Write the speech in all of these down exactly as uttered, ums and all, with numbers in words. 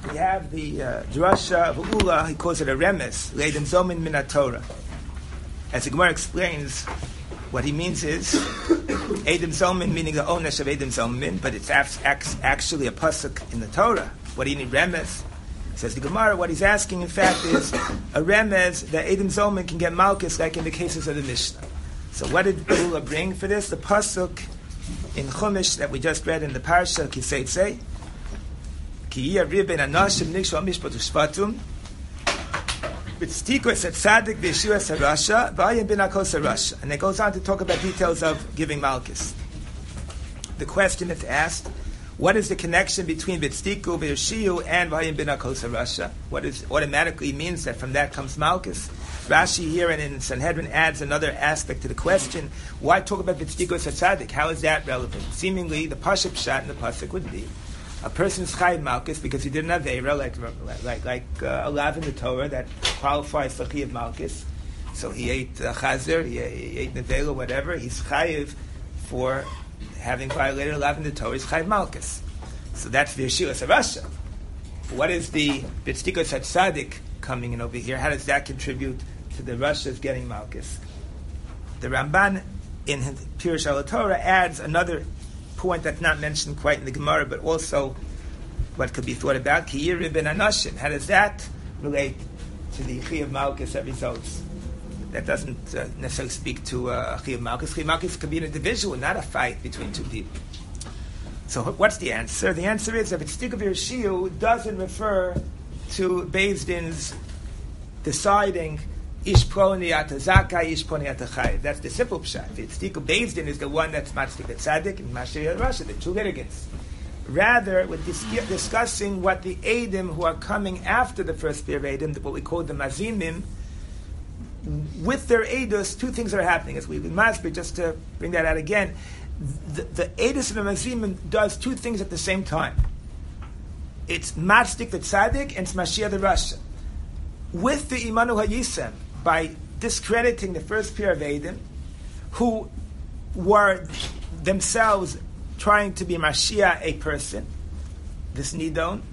we have the uh, drasha of Ula. He calls it a remes, Leidim Zomin Min HaTorah. As the Gemara explains, what he means is Eidim Zomin, meaning the onesh of Eidim Zomin, but it's actually a pasuk in the Torah. What do you need remes? Says the Gemara, what he's asking, in fact, is a remez that Eidim Zomin can get malchus, like in the cases of the Mishnah. So what did Ula bring for this? The pasuk in Chumash that we just read in the Parsha, Kiseitzei, Ki yiyah riben anashim nikshu amishpat ushpatum, b'tztikos et tzadik b'yeshuas harasha, v'ayim bin akos harasha. And it goes on to talk about details of giving malchus. The question that's asked, what is the connection between B'tztiku, B'yoshiu, and Vayim bin Akos HaRasha? What is automatically means that from that comes Malchus. Rashi here and in Sanhedrin adds another aspect to the question. Why talk about B'tztiku Tzaddik? How is that relevant? Seemingly, the Pashup Pshat in the Pasuk would be a person's Chayiv Malchus because he did an Aveira, like like like uh, a lav in the Torah that qualifies for Chayiv Malchus. So he ate uh, Chazer, he, he ate Nevela, whatever. He's Chayiv for having violated a lav in the Torah is Chayiv Malchus. So that's the Yeshua Sarasha. What is the B'tztikos HaTzadik coming in over here? How does that contribute to the Rasha's getting Malchus? The Ramban in Pirush Al Torah adds another point that's not mentioned quite in the Gemara, but also what could be thought about. Ki yireh ben anashim. How does that relate to the Chayiv Malchus that results? That doesn't uh, necessarily speak to uh, Chayiv Malchus. Chayiv Malchus could be an individual, not a fight between two people. So what's the answer? The answer is that B'tztiku B'yoshiu doesn't refer to Beis Din's deciding Ish Proni Ata Zakai, Ish Proni Ata Chayiv. That's the simple pshat. B'tztiku Beis Din is the one that's Matztik Tzaddik and Mashir Rasha, the two litigants. Rather, we're dis- discussing what the Eidim who are coming after the first pair of Eidim, what we call the Mazimim, with their Eidos, two things are happening. As we must be, just to bring that out again, the, the Eidos of the Mazimim does two things at the same time. It's Matzdik the Tzaddik and it's Mashiach the Rasha. With the Imanu HaYisem, by discrediting the first pair of Eidim, who were themselves trying to be Mashiach a person, this Nidon,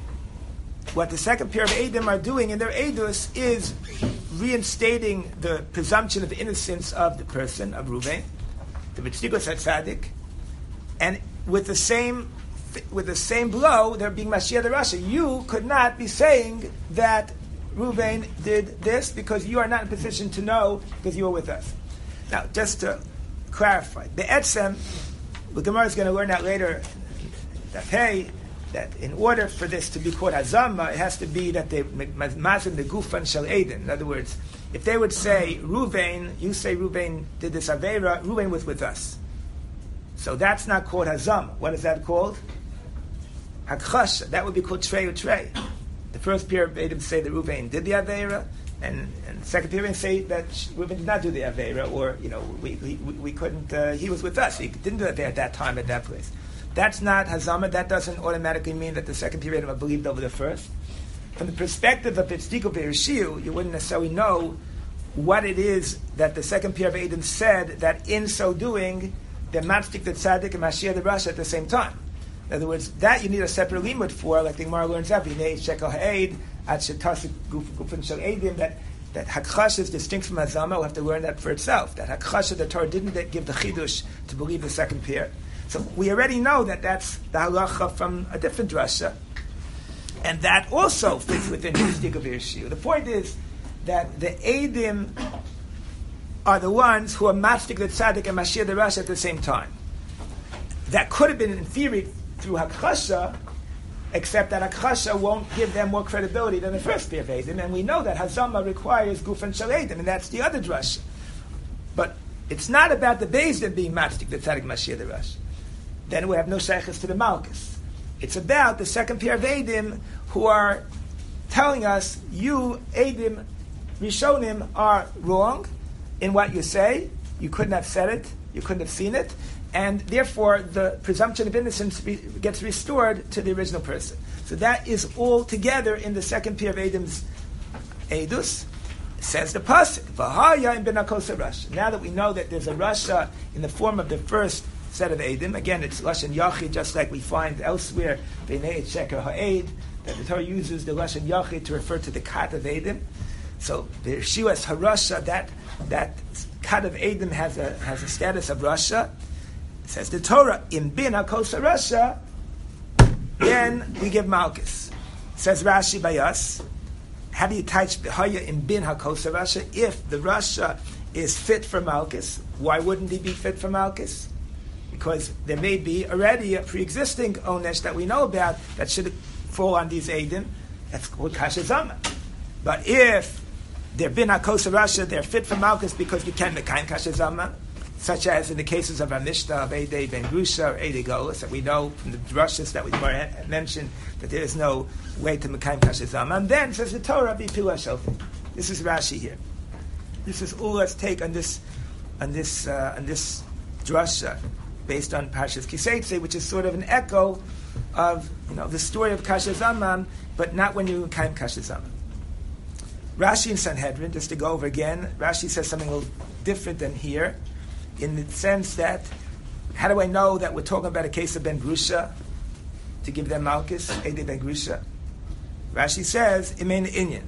what the second pair of Eidim are doing in their Eidos is reinstating the presumption of innocence of the person, of Reuven, the B'tztikos HaTzadik, and with the same with the same blow, they're being Mashiach the Rasha. You could not be saying that Reuven did this because you are not in a position to know because you were with us. Now, just to clarify, the Etzem, the Gemara is going to learn that later, that hey, that in order for this to be called Hazama, it has to be that they mazim the gufan shel Eden. In other words, if they would say Reuven, you say Reuven did this Aveira, Reuven was with us. So that's not called Hazama. What is that called? Hakchasha. That would be called Trey or Trey. The first pair of Eidim say that Reuven did the Aveira, and, and the second pair of say that Reuven did not do the Aveira, or, you know, we we, we couldn't, uh, he was with us. He didn't do it there at that time, at that place. That's not Hazama. That doesn't automatically mean that the second period are believed over the first. From the perspective of B'tztiku B'yoshiu, you wouldn't necessarily know what it is that the second pair of Eidim said that in so doing, they're Matztik the Tzaddik and Mashiach the Rasha at the same time. In other words, that you need a separate limud for, like the Gemara learns out, V'nei shekel ha'ed, at shetasik gufin shel Eidim, that that Hakchash is distinct from Hazama. We'll have to learn that for itself. That Hakchash, the Torah didn't give the Chidush to believe the second pair. So we already know that that's the halacha from a different drasha, and that also fits within B'tztiku B'yoshiu. The point is that the Eidim are the ones who are Matztik the Tzaddik and Mashiach the Rasha at the same time. That could have been in theory through Hakchasha, except that Hakchasha won't give them more credibility than the first pair of Eidim, and we know that Hazama requires Gufan Shel Eidim, and that's the other drasha. But it's not about the Beis Din being Matztik the Tzaddik Mashiach the Rasha. Then we have no shaykhs to the Malchus. It's about the second pair of Eidim who are telling us, you, Eidim, Rishonim, are wrong in what you say. You couldn't have said it. You couldn't have seen it. And therefore, the presumption of innocence be, gets restored to the original person. So that is all together in the second pair of Eidim's Eidus. Says the pasuk, V'haya in ben Akos Rasha. Now that we know that there's a Rasha in the form of the first set of Eidim. Again, it's Lashon Yachid, just like we find elsewhere, B'nei Sheker Ha'ed, that the Torah uses the Lashon Yachid to refer to the Kat of Eidim. So the Shiwas HaRasha, that that Kat of Eidim has a has a status of Rasha. It says the Torah, Im bin HaKos HaRasha, then we give Malchus. Says Rashi by us, how do you touch B'haya Im bin HaKos HaRasha? If the Rasha is fit for Malchus, why wouldn't he be fit for Malchus? Because there may be already a pre-existing onesh that we know about that should fall on these Eidim. That's called Kasha Zama. But if they're bin HaKos HaRasha, they're fit for Malchus because you can mekayim Kasha Zama, such as in the cases of Amishta, of Eidei Ben Grusha, or Eidei Golas, that we know from the drushes that we mentioned that there is no way to mekayim Kasha Zama. And then, says the Torah, B'Pilah Shofim. This is Rashi here. This is all let's take on this on this uh, on this drasha based on Parshas Kiseitze, which is sort of an echo of you know the story of Kasha Zaman, but not when you mekayim Kasha Zaman. Rashi in Sanhedrin, just to go over again, Rashi says something a little different than here, in the sense that, how do I know that we're talking about a case of Ben Grusha, to give them Malchus, Eidei Ben Grusha? Rashi says, Imein Inyan.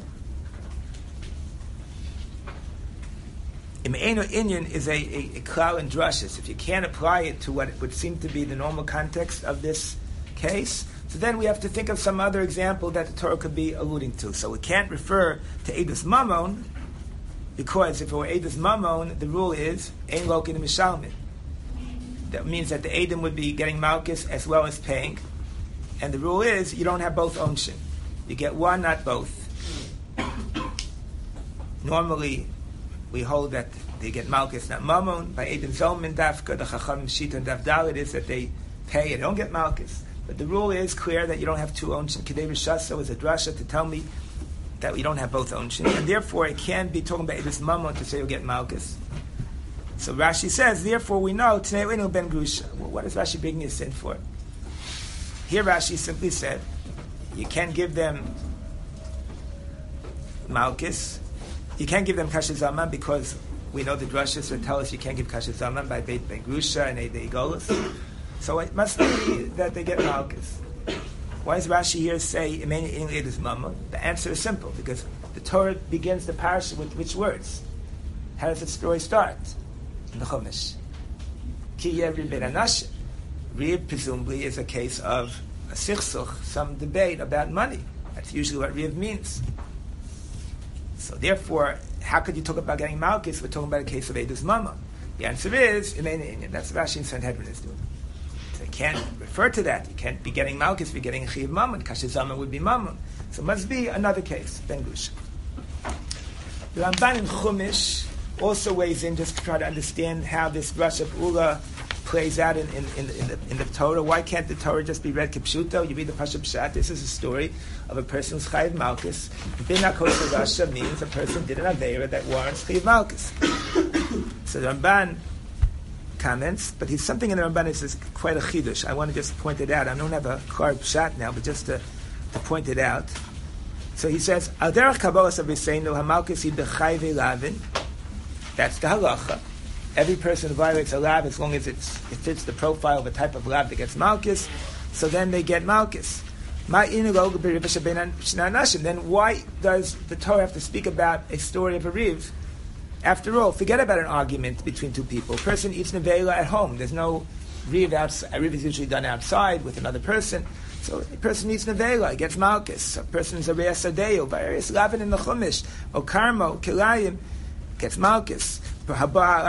Imein Inyan is a, a, a klal in drushes. If you can't apply it to what would seem to be the normal context of this case, so then we have to think of some other example that the Torah could be alluding to. So we can't refer to Eidus Mamon, because if it were Eidus Mamon, the rule is Ein Lokin Mishalmin. That means that the Eidim would be getting Malchus as well as paying. And the rule is you don't have both onshin. You get one, not both. Normally, we hold that they get Malchus, not Mamon. By Eidim Zolmin Dafka, the Chacham Shita and Davdalit is that they pay and don't get Malchus. But the rule is clear that you don't have two onshin. Kedei Rishasa is a drasha to tell me that we don't have both onshin, and therefore it can't be talking about this mamon to say you'll get Malchus. So Rashi says, therefore we know Tnei Einu Ben Grusha. Well, what is Rashi bringing this in for? Here Rashi simply said, you can't give them Malchus, you can't give them Kasha Zaman because we know the drashas that tell us you can't give Kasha Zaman by Beit Ben Grusha and Eidei Golas. So it must be that they get Malchus. Why does Rashi here say Imein Eidus Mamon? The answer is simple, because the Torah begins the parasha with which words? How does the story start? In the Chumash. Ki Yev Ben Anashim. Riv presumably is a case of a sichsuch, some debate about money. That's usually what Riv means. So therefore, how could you talk about getting Malchus? We're talking about a case of Eidus Mamon. The answer is Imein Eidus. That's what Rashi in Sanhedrin is doing. They can't refer to that. You can't be getting Malchus, be getting Chiv Mammon. Kasha Zaman would be Mammon. So it must be another case, Ben Grusha. The Ramban in Chumash also weighs in just to try to understand how this Rosh of Ula plays out in, in, in, in, the, in the Torah. Why can't the Torah just be read Kipshuto? You read the Pasha Pshat. This is a story of a person who's Chayiv Malchus. Bin HaKos HaRasha means a person did an Aveira that warrants Chayiv Malchus. So the Ramban comments, but he's something in the Ramban that says quite a chidush. I want to just point it out. I don't have a Kar Pshat now, but just to, to point it out. So he says, Al derech Kabbalas of Riseinu HaMalchus Yid B'chayve Lavin. That's the halacha. Every person who violates a lav, as long as it's, it fits the profile of a type of lav that gets Malchus, so then they get Malchus. Then why does the Torah have to speak about a story of a riv? After all, forget about an argument between two people. A person eats nevela at home. There's no riv outside. A riv is usually done outside with another person. So a person eats nevela, he gets Malchus. A person is a re'as adeo, various lavin in the chumash, o karmo, kilayim, gets Malchus. Right?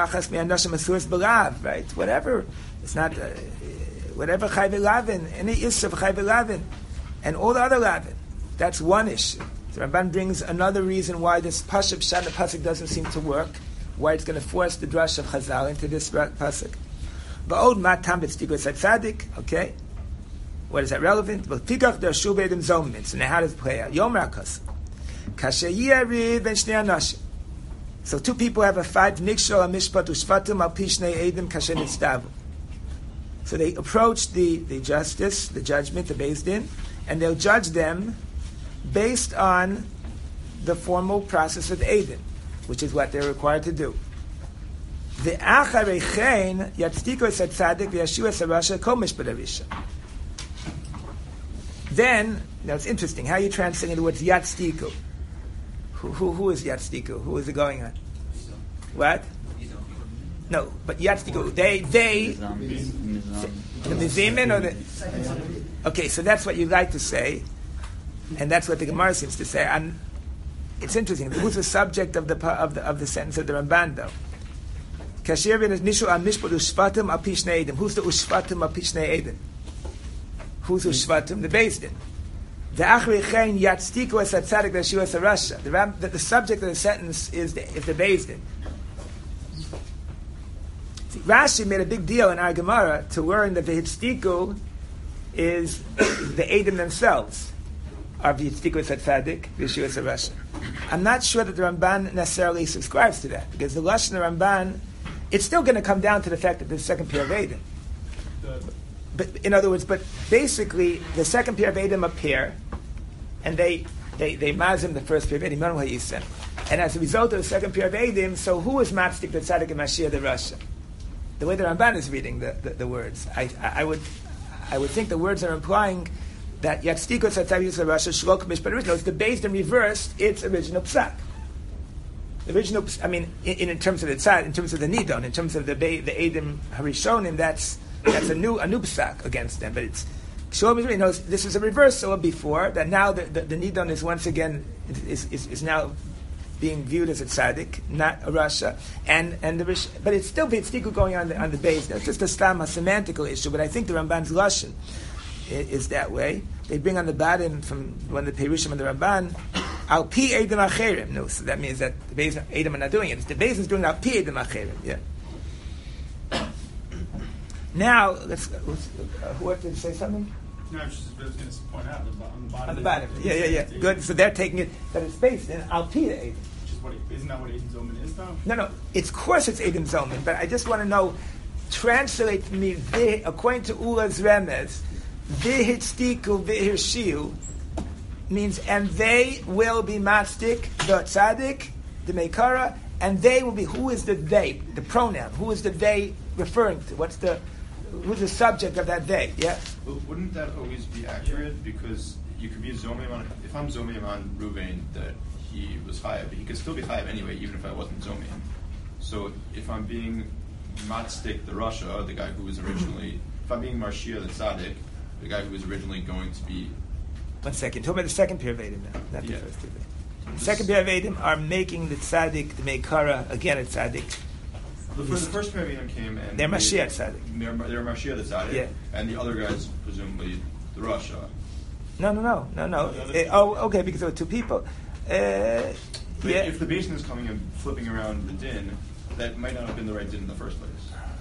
Whatever. It's not, uh, whatever chayve lavin, any issue of chayve lavin, and all the other lavin. That's one issue. The Ramban brings another reason why this pasuk Pshat the pasuk doesn't seem to work, why it's going to force the drush of Chazal into this pasuk. Va'od matam b'tzdikus tzaddik. Okay, what is that relevant? Well, tikach dershu beidim zomin. So now how does it play out? Yom rakas kasher riv ben shnei anashim. So two people have a fight. Nikshol amishpat ushvatum al pi shnei eidim kasher nitzdavu. So they approach the, the justice, the judgment, the Beis Din, and they'll judge them based on the formal process of Eidim, which is what they're required to do. The acharei chen yatztiko es tzaddik v'yashiu es rasha kol mishpat harisha. Then, now it's interesting how you translate the words yatztiko. Who, who, who is yatztiko? Who is it going on? What? No, but yatztiko. They, they. The mizimin or the. Okay, so that's what you like to say, and that's what the Gemara seems to say. And it's interesting. Who's the subject of the of the of the sentence of the Ramban though? Kashir ben nishu al mishpat ushvatim al pishnei edim. Who's the ushvatim al pishnei edim? Who's ushvatim? The Beis Din. The achri chen yatztiku es hatzadik v'yashiu es harasha. The Ram, the, the subject of the sentence is the is the Beis Din. See, Rashi made a big deal in our Gemara to learn that the hitztiku is the edim themselves are the hitztiku es hatzadik v'yashiu es harasha. I'm not sure that the Ramban necessarily subscribes to that because the Lashon of Ramban, it's still going to come down to the fact that the second pair of edim. But in other words, but basically the second pair of edim appear, and they they they mazim the first pair of edim. What you said, and as a result of the second pair of edim, so who is matzik the tzaddik and Mashiach the Rasha? The way the Ramban is reading the, the, the words, I, I I would I would think the words are implying that yatztiko tzaddik the Rasha shlok mishpat original. It's the based and reversed its original psak. The original, I mean, in, in terms of the tzad, in terms of the nidon, in terms of the the edim harishonim, that's. That's a new a new psak against them, but it's Shalom Israel knows this is a reversal of before that now the, the, the nidon is once again is, is is now being viewed as a tzaddik, not a rasha, and and the but it's still it's still going on the, on the base. That's just a stam a semantical issue, but I think the Ramban's lashon is, is that way. They bring on the badim from one of the Perushim and the Ramban al pi edim acherim. No, so that means that the base edim are not doing it. It's the base is doing al pi edim acherim. Yeah. Now, let's, let's uh, who wanted to say something? No, I was just going to point out on the bottom. On the bottom. Yeah, yeah, yeah. Good. So they're taking it that it's based in al pi Edim. Which is what? Isn't that what Edim Zoman is, though? No, no. It's, of course, it's Edim Zoman, but I just want to know. Translate for me. The, according to Ula's remez, v'hitztiku v'hirshiu means and they will be mastik the tzaddik the meikara, and they will be. Who is the they? The pronoun. Who is the they referring to? What's the Who's the subject of that day? Yeah. Well, wouldn't that always be accurate? Because you could be zomim on. If I'm zomim on Ruvain that he was chayav, he could still be chayav anyway, even if I wasn't zomim. So if I'm being matzdik the Rasha, the guy who was originally, if I'm being Marshia the tzaddik, the guy who was originally going to be. One second. Talk about the second pair of edim now, not the Yeah. first pair of edim. The second pair of edim are making the tzaddik the meikara again a tzaddik. The first, the first pair of Edom came and They're they- Mashiach tzaddik. They're, they're Mashiach the tzaddik, Yeah. and the other guys presumably the Rasha. No, no, no, no, no. No, Eh, oh, okay, because there were two people. Uh, But yeah. if the basin is coming and flipping around the din, that might not have been the right din in the first place.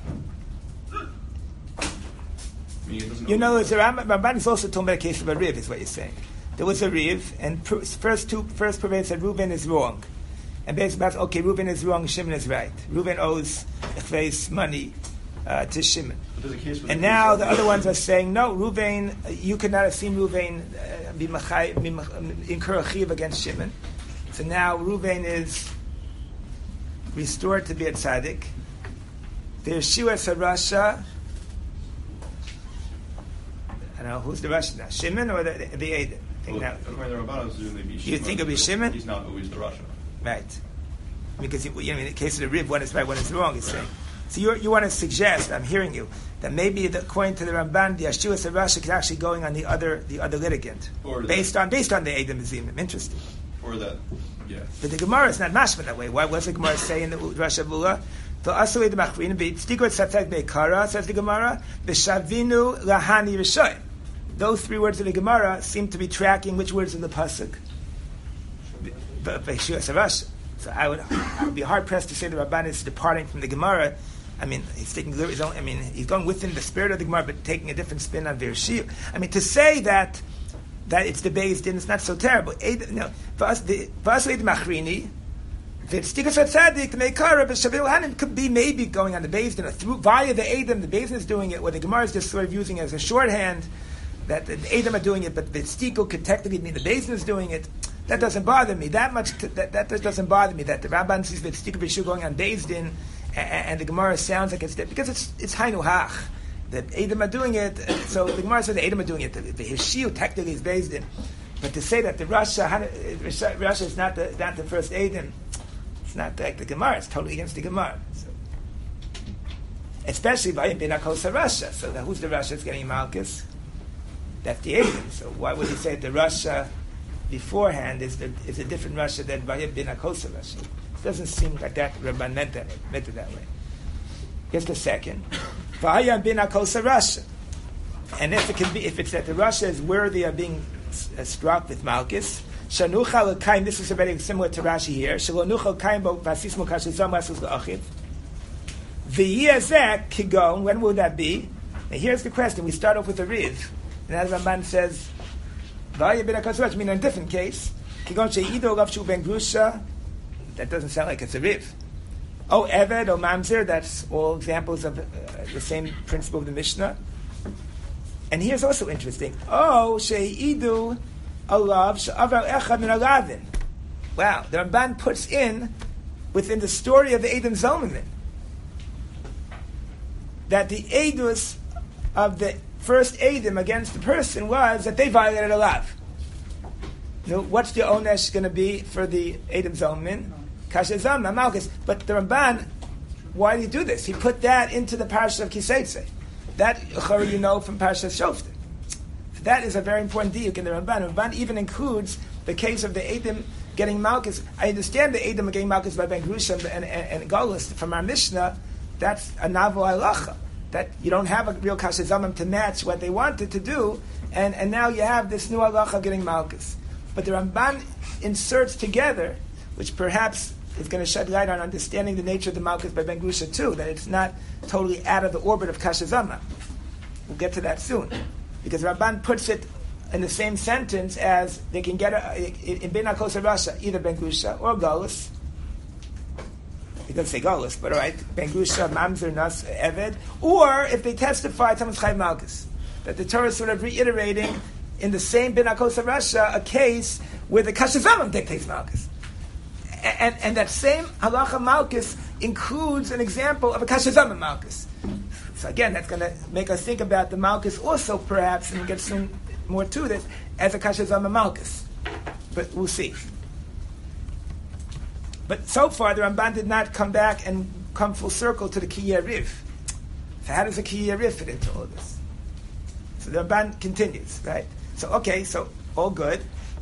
I mean, it doesn't You know, always- the Ramban Ramban is also talking about a case of a riv, is what you're saying. There was a riv, and pr- first two first Purvey said Reuben is wrong, and basically about okay, Reuben is wrong, Shimon is right. Reuben owes Echvei's money uh, to Shimon, But there's a case where and the now case- the other ones are saying no, Reuben, you could not have seen Reuben uh, be machai- be mach- incur a chiv against Shimon. So now Reuben is restored to be a tzaddik. There's Shua Sarasha. I don't know who's the Rasha now, Shimon or the the Edom? I think Well, now, according to the Rabbanan, it's usually be You Shimon, think it'll be but Shimon? He's not always the Rasha. right? Because you know, in the case of the Riv, one is right, one is wrong. He's saying. So you you want to suggest? I'm hearing you that maybe the, according to the Ramban, the Yeshua Sarasha is actually going on the other the other litigant Or the- based on based on the Edom Zimim. Interesting. Or that, yeah. But the Gemara is not mashma that way. Why was the Gemara saying the Rosh Hashanah? The Asalei the Machrin b'Tztikot Satzak Beikara says the Gemara b'Shavinu Lahani Rishoy. Those three words of the Gemara seem to be tracking which words in the pasuk. B'Yeshua Sarasha. So I would, I would be hard pressed to say the Rabban is departing from the Gemara. I mean, he's taking his own. I mean, he's going within the spirit of the Gemara, but taking a different spin on Virshia. I mean, to say that that it's the Beis Din, it's not so terrible. Eid- No, for us, the for us, the Machrini, the Tztikas Tzaddik, the Meikara, but Shavil Hanim could be maybe going on the Beis Din or through via the Edom. The Beis Din is doing it, where the Gemara is just sort of using it as a shorthand that the Edom are doing it, but the Tztiko could technically mean the Beis Din is doing it. That doesn't bother me that much. That that doesn't bother me that the Rabban sees the Tztiko B'Shu going on Beis Din, and, and the Gemara sounds like it's because it's it's Hainu Hach. The Edom are doing it, so the Gemara says the Edom are doing it. The, the Hishiu technically is based in, but to say that the Russia Russia is not the not the first Edom, it's not like the Gemara. It's totally against the Gemara. So, especially by Bin Akosa Russia. So the, who's the Russia that's getting Malchus? That's the Edom. So why would he say the Russia beforehand is the, is a different Russia than Vayim Bin Akosa Russia? It doesn't seem like that Rabban meant that meant it that way. Here's the second. Vayim Bin Akosa Russia. And if it can be, if it's that the Russia is worthy of being uh, struck with Malchus, Shanucha L'Kaim. This is already similar to Rashi here. Shanucha L'Kaim Bo Vasis Mukashe Zam Vasus L'Achiv. V'yezek Kigon. When will that be? Now here's the question. We start off with the Riv. And as Ramban says, Vayim Bin Akosa Russia, I mean in a different case, Kigon She'ido Rav Shu Ben Grusha, that doesn't sound like it's a Riv. Oh, Eved, or Mamzer, that's all examples of uh, the same principle of the Mishnah. And here's also interesting. Oh, She'idu Alav She'avar Echad Min Alavin. Wow, the Ramban puts in, within the story of the Edom Zalman, that the Edus of the first Edom against the person was that they violated a lav. So what's the onesh going to be for the Edom Zalman? Kashazam, Malchus. But the Ramban, why did he do this? He put that into the parasha of Kiseitze. That you know from parasha Shoftim. That is a very important diuk in the Ramban. Ramban even includes the case of the Edom getting Malchus. I understand the Edom getting Malchus by Ben Grusha and, and, and Golus from our Mishnah. That's a navu halacha. That you don't have a real kashazamim to match what they wanted to do, and, and now you have this new halacha getting Malchus. But the Ramban inserts together, which perhaps is going to shed light on understanding the nature of the Malchus by Ben Grusha too, that it's not totally out of the orbit of kashazamim. We'll get to that soon. Because Ramban puts it in the same sentence as they can get a, in Ben Akosa Russia, either Ben Grusha or Golus. He doesn't say Golus, but all right, Ben Grusha, Mamzer, Nas, Eved, or if they testify, Tamas Chai Malchus. That the Torah is sort of reiterating in the same Ben Akosa Russia a case where the Kashazamim dictates Malchus. And, and that same halacha Malchus includes an example of a Kashazamim Malchus. So again, that's going to make us think about the Malchus also, perhaps, and we'll get soon more to this, as a Kashazamim Malchus. But we'll see. But so far, the Ramban did not come back and come full circle to the Kiyeh Riv. So how does the Kiyeh Riv fit into all this? So the Ramban continues, right? So, okay, so all good.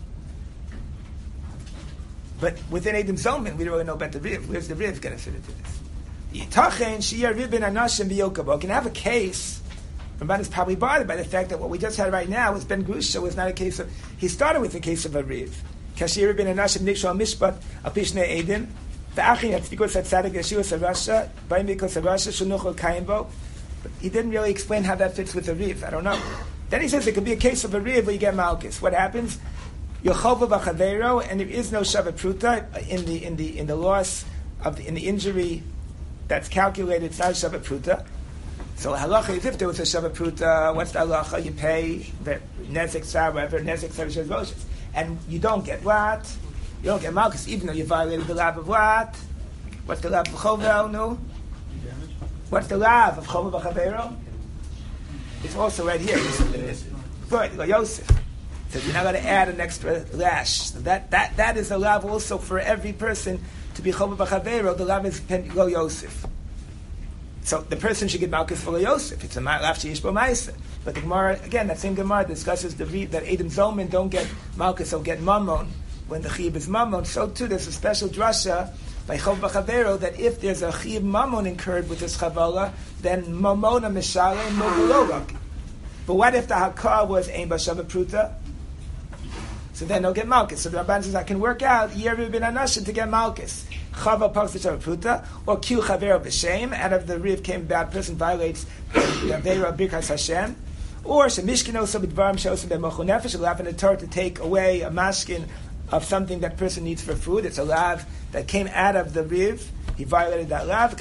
But within Edom Zalman, we don't really know about the Riv. Where's the Riv going to fit into this? Yitachen Shiyeh Riv ben Anashim b'Yokabo. Can have a case. Ramban is probably bothered by the fact that what we just had right now was Ben Grusha was not a case of. He started with a case of a Riv. Kashir ben Anashim Nikshu al Mishpat al Pishne Edom. The Achin that's because that Tzadik Yeshua Sarasha, Baim because Sarasha Shunuchol Kaimbo. But he didn't really explain how that fits with the Riv. I don't know. Then he says it could be a case of a Riv where you get Malchus. What happens? Yochova v'chavero, and there is no Shavah Pruta in the in the in the loss of the, in the injury that's calculated. It's not Shavah Pruta. So halacha is if there was a Shavah Pruta, what's the halacha? You pay the nezek tzar, whatever nezek tzar is roshes, and you don't get what? You don't get Malchus, even though you violated the lav of what? What's the lav of Chovel? No. What's the lav of Chova v'chavero? It's also right here. Good, go Yosef. So you're not going to add an extra lash. So that, that, that is a lav also for every person to be Chova v'chavero. The lav is Lo Yosef. So the person should get Malchus for Lo Yosef. It's a lav sheyish bo ma'aseh. But the Gemara, again, that same Gemara discusses the that Edom Zalman don't get Malchus, they'll get Mammon when the Chiyuv is Mammon. So too, there's a special drasha by Chova v'chavero that if there's a Chiyuv Mammon incurred with this Chavala, then Mamona Mishaleh and Mogulovak. But what if the Hakar was Ein B'Shavah Pruta? So then they'll get Malchus. So the Rabban says, I can work out Yeru bin Anashim to get Malchus. Chava Pals B'Shavah Pruta, or Q Chavero B'Shem, out of the Riv came about, person violates the Avera Birkas Hashem, or Shemishkin also B'Dvarim She'osim B'Mochu Nefesh, allow in the Torah to take away a mashkin of something that person needs for food. It's a lav that came out of the Riv. He violated that lav.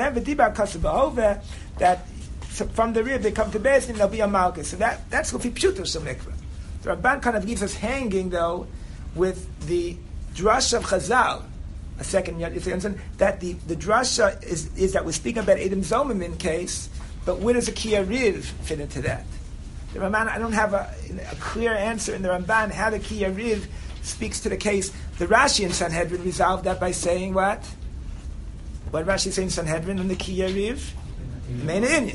That from the Riv they come to Beis Din, there'll be a Malchus. So that, that's what we pshuto shel mikveh. The Ramban kind of leaves us hanging, though, with the drush of Chazal, a second, you understand, that the, the drasha is, is that we're speaking about Edom Zomamin case, but where does a Kiya Riv fit into that? The Ramban, I don't have a, a clear answer in the Ramban how the Kiya Riv speaks to the case. The Rashi in Sanhedrin resolved that by saying what? What Rashi saying in Sanhedrin on the Kiya Riv? Main Inyan.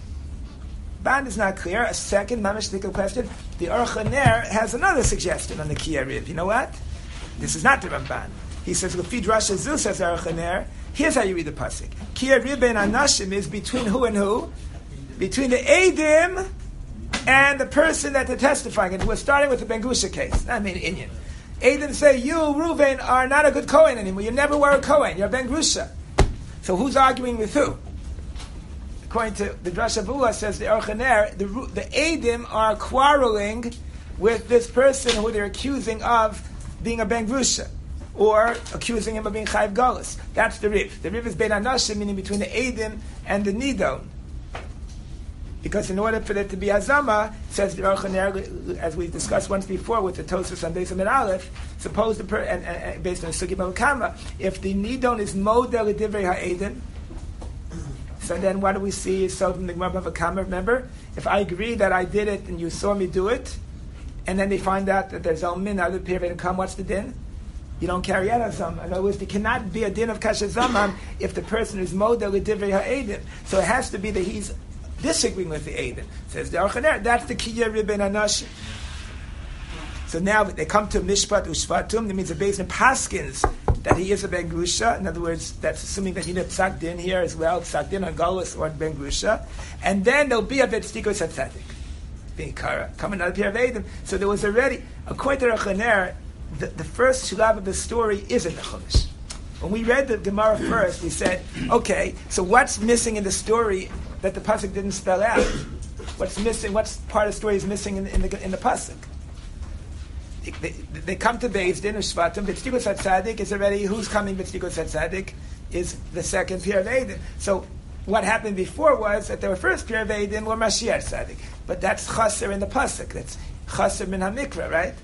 Band is not clear. A second mamashtika question. The Aruch HaNer has another suggestion on the Kiya Riv. You know what? This is not the Ramban. He says, L'fi Drasha Zu, says Aruch HaNer. Here's how you read the pasuk. Kiya Riv ben Anashim is between who and who? Between the Eidim and the person that they're testifying. And we're starting with the Ben Gusha case. I mean, Inyan. Eidim say, you, Reuven, are not a good Kohen anymore. You never were a Kohen. You're Ben Gusha. So who's arguing with who? According to the Drasha Vua, says the Aruch HaNer, the, the Eidim are quarreling with this person who they're accusing of being a Ben Grusha, or accusing him of being Chayiv Galus. That's the Riv. The Riv is Ben Anashim, meaning between the Eidim and the Nidon. Because in order for there to be Hazama, says the Aruch HaNer, as we've discussed once before with the Tosfos on Beis Amid Aleph, suppose the per, and, and, and based on the Sugi Balakama, if the Nidon is Model Divrei HaEidim, so then what do we see? So from the Gemara Bava Kama, remember? If I agree that I did it and you saw me do it, and then they find out that there's Almin, other period and come, what's the din? You don't carry out a Zaman. In other words, there cannot be a din of Kasha Zaman if the person is Model Divrei HaEidim. So it has to be that he's disagreeing with the Eidim. Says the Aruch HaNer, that's the Kiya Riv ben Anashim. So now they come to Mishpat Ushvatum, that means the Beis Din Paskins that he is a Ben Grusha. In other words, that's assuming that he did Psak Din here as well, Psak Din on Galus or Ben Grusha. And then there'll be a Vetstikos HaTzadik, being Kara, coming out of here of Eidim. So there was already, according to Aruch HaNer, the, the first shulav of the story is in the Chumash. When we read the Gemara first, we said, okay, so what's missing in the story that the pasuk didn't spell out? What's missing? What's part of the story is missing in, in the in the pasuk? They, they come to Beis Din or Shvatim. V'tztikos HaTzadik is already who's coming. V'tztikos HaTzadik is the second Pir of Eidim. So what happened before was that the first Pir of Eidim were Mashiach Tzadik, but that's Chaser in the pasuk. That's Chaser min Hamikra, right?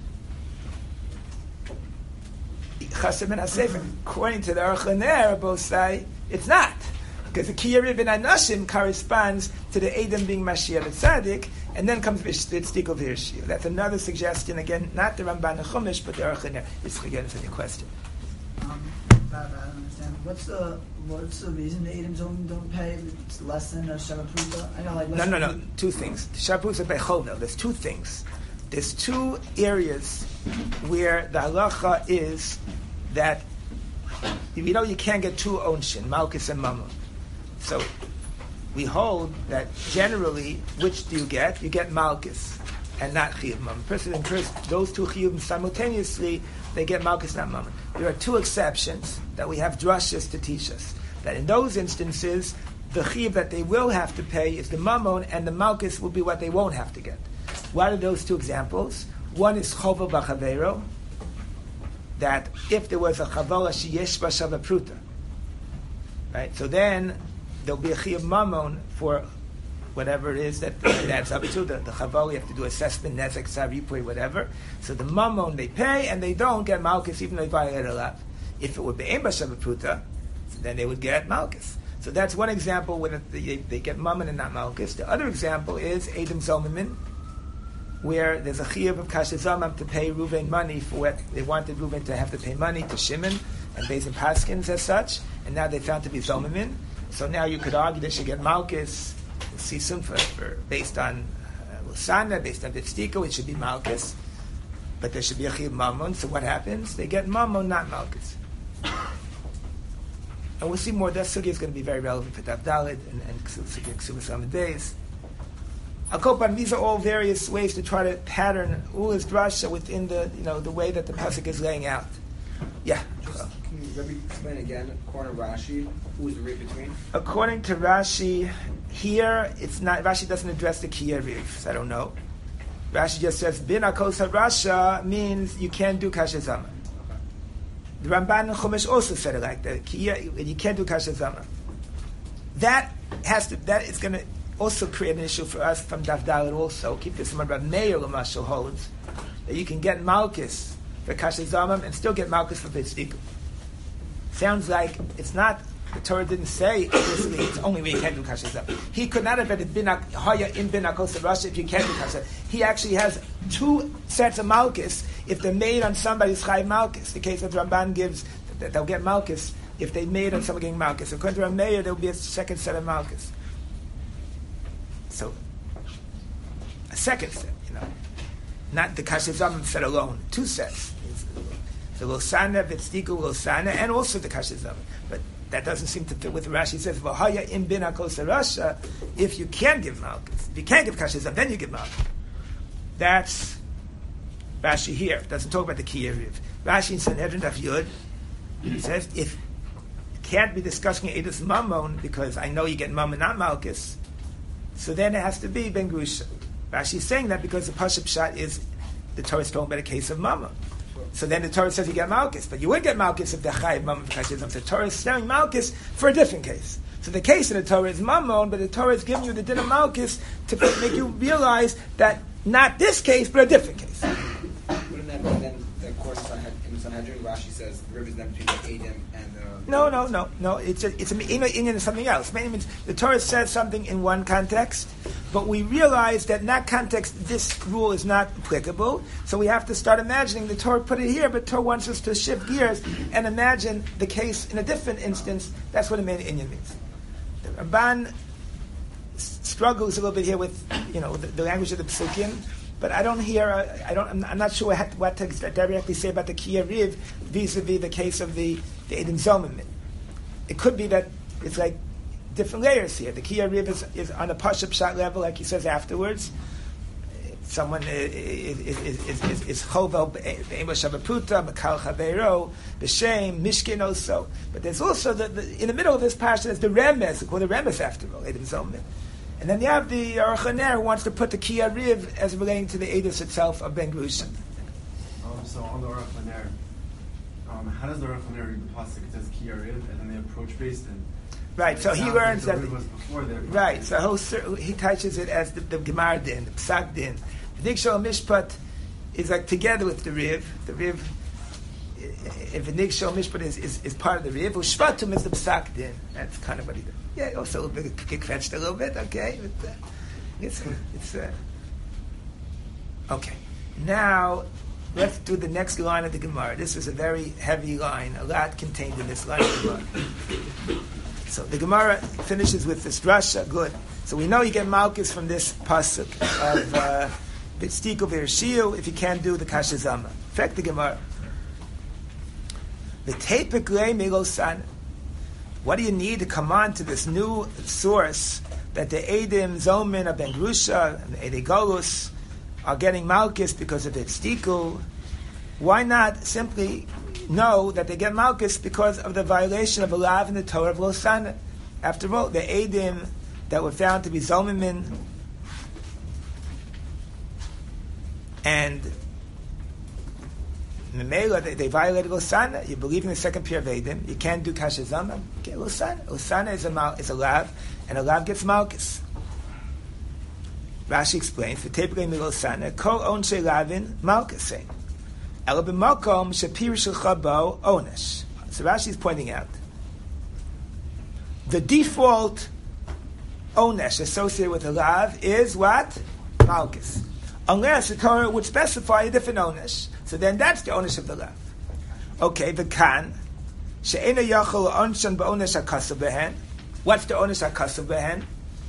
Chaser min HaSefer. According to the Aruch HaNer, both say it's not. Because the Kiya Riv ben Anashim corresponds to the Eidim being Mashiach Tzadik, and then comes V'tztikol V'Yirshia. That's another suggestion, again, not the Ramban Chumash, but the Aruch HaNer. It's again, it's a new question. Um, I don't understand. What's the what's the reason the Eidim don't, don't pay if it's less than a Shavapruta? I know, like no, no, no. Two things. Shavapruta Bechovel. There's two things. There's two areas where the halacha is that you know you can't get two onshin, Malchus and Mammon. So we hold that generally, which do you get? You get Malchus and not Chiyuv Mammon. Person incurs those two Chiyuvim simultaneously, they get Malchus, not Mammon. There are two exceptions that we have drashas to teach us. That in those instances, the Chiyuv that they will have to pay is the Mammon, and the Malchus will be what they won't have to get. What are those two examples? One is Chovo B'Chavero, that if there was a Chavola Sheyesh B'Shava Pruta, right? So then there'll be a Chiyuv Mammon for whatever it is that that's up to. The, the Chavola, you have to do assessment, Nezek, Saripui, whatever. So the Mammon they pay, and they don't get Malchus even though they violate a lot. If it would be Ein B'Shava Pruta, then they would get Malchus. So that's one example where they, they get Mammon and not Malchus. The other example is Eidim Zomamin, where there's a chiyuv of Kasher Zamam to pay Reuven money for what they wanted Reuven to have to pay money to Shimon and Beis Din Paskins as such, and now they found to be Zomamin. So now you could argue they should get Malchus. We'll see soon for, for based on uh, Lusana, based on V'tztikol, it should be Malchus, but there should be a chiyuv Mammon. So what happens? They get Mammon, not Malchus. And we'll see more. That sugya is going to be very relevant for Daf Dalet and and Ksubas Amid Beis. Akopan, these are all various ways to try to pattern Ula's drasha within the you know the way that the pasuk is laying out. Yeah. Just, can you maybe explain again, according to Rashi, who is the rate between? According to Rashi, here it's not. Rashi doesn't address the Kiya Riv. So I don't know. Rashi just says bin akos harasha means you can't do kasher zama. The Ramban and Chumash also said it like that. Kiya, you can't do kasher zama. That has to. That is going to also create an issue for us from Daf Dalet also. Keep this in mind. Rav Meir Lamashal holds that you can get Malchus for Kasher Zamam and still get Malchus for V'tztikol. sounds like it's not. The Torah didn't say explicitly it's only where you can do kasha zama. He could not have been bin haya in bin akosa rasha if you can't do kasha. He actually has two sets of malchus if they're made on somebody's chayv malchus. The case that Ramban gives that they'll get malchus if they made on someone getting malchus. According to Rameir, there will be a second set of malchus. So a second set, you know, not the kasha zama set alone. Two sets. The losana, v'tzdiku losana, and also the kasha zama. But that doesn't seem to fit with Rashi. He says, "V'haya im bin akosa rasha." If you can give malchus, if you can't give kasha zama, then you give malchus. That's Rashi here. Doesn't talk about the kiyariv. Rashi in Sanhedrin Daf Yud says, if you can't be discussing edus mammon because I know you get mammon, not malchus, so then it has to be ben grusha. Rashi is saying that because the pashup pshat is the Torah is talking about a case of mammon. So then the Torah says you get malchus, but you would get malchus if the chayiv mammon v'kashizam. So the Torah is saying malchus for a different case. So the case in the Torah is mammon, but the Torah is giving you the din of malchus to make you realize that not this case, but a different case. Wouldn't that mean then, of course, in Sanhedrin, Rashi says the rivers then between the Edom and the... No, no, no, no. It's a, it's a, Indian is something else. It means the Torah says something in one context, but we realize that in that context, this rule is not applicable. So we have to start imagining the Torah put it here, but Torah wants us to shift gears and imagine the case in a different instance. That's what a main Indian means. The Ramban struggles a little bit here with, you know, the, the language of the Psukim, but I don't hear, uh, I don't, I'm, I'm not sure what, what to directly say about the Kiyariv vis-a-vis the case of the, the Eden Zomim. It could be that it's like different layers here. The Kiyariv is, is on a Pashup Pshat level, like he says afterwards. Someone is is chovel be'ema shabaputa, makal chaveiro, b'shem, mishkin also. But there's also, the, the, in the middle of this parsha, there's the Remes, called the Remes after all, Eden Zomim. And then you have the Aruch HaNer who wants to put the Kiyariv as relating to the Edus itself of Ben Grusha. Um, so on the Aruch HaNer, um, how does the Aruch HaNer read the pasuk? It says Kiyariv, and then they approach based in. Right, so, so he learns like that. Was before there, right, so he touches it as the, the Gemar din, the Psak din. The Nigshal Mishpat is like together with the Riv. The Riv, if the Nigshal Mishpat is, is, is part of the Riv, Ushvatum is the Psak din. That's kind of what he does. Yeah, also a little bit kick-fetched a little bit, okay? But, uh, it's, it's, uh, okay. Now, let's do the next line of the Gemara. This is a very heavy line, a lot contained in this line of the Gemara. So the Gemara finishes with this drasha, good. So we know you get malchus from this pasuk of B'tzdiku uh, v'Yirshiu if you can't do the kasha zama. In fact, the Gemara. V'tepik le milosan. What do you need to come on to this new source that the Edim, Zomin, Ben Grusha, and the Edi Golus are getting malchus because of its B'tzdiku? Why not simply know that they get malchus because of the violation of a lav in the Torah of Losana? After all, the Edim that were found to be Zomimin and Memela, they, they violated Losana. You believe in the second pair of Edim, you can't do Kasha Zama. Okay, Losana. Losana is a, mal, is a lav, and a lav gets malchus. Rashi explains, the Tepre Milosana, Ko Onshe Lavin Malchus. Ela b'makom shapir shelcha bo onesh. So Rashi is pointing out the default onesh associated with a lav is what? Malchus. Unless the Torah would specify a different onesh. So then that's the onesh of the lav. Okay, the kan she'ena yachol onshan ba'onesh hakasav behen. What's the onesh hakasav behen?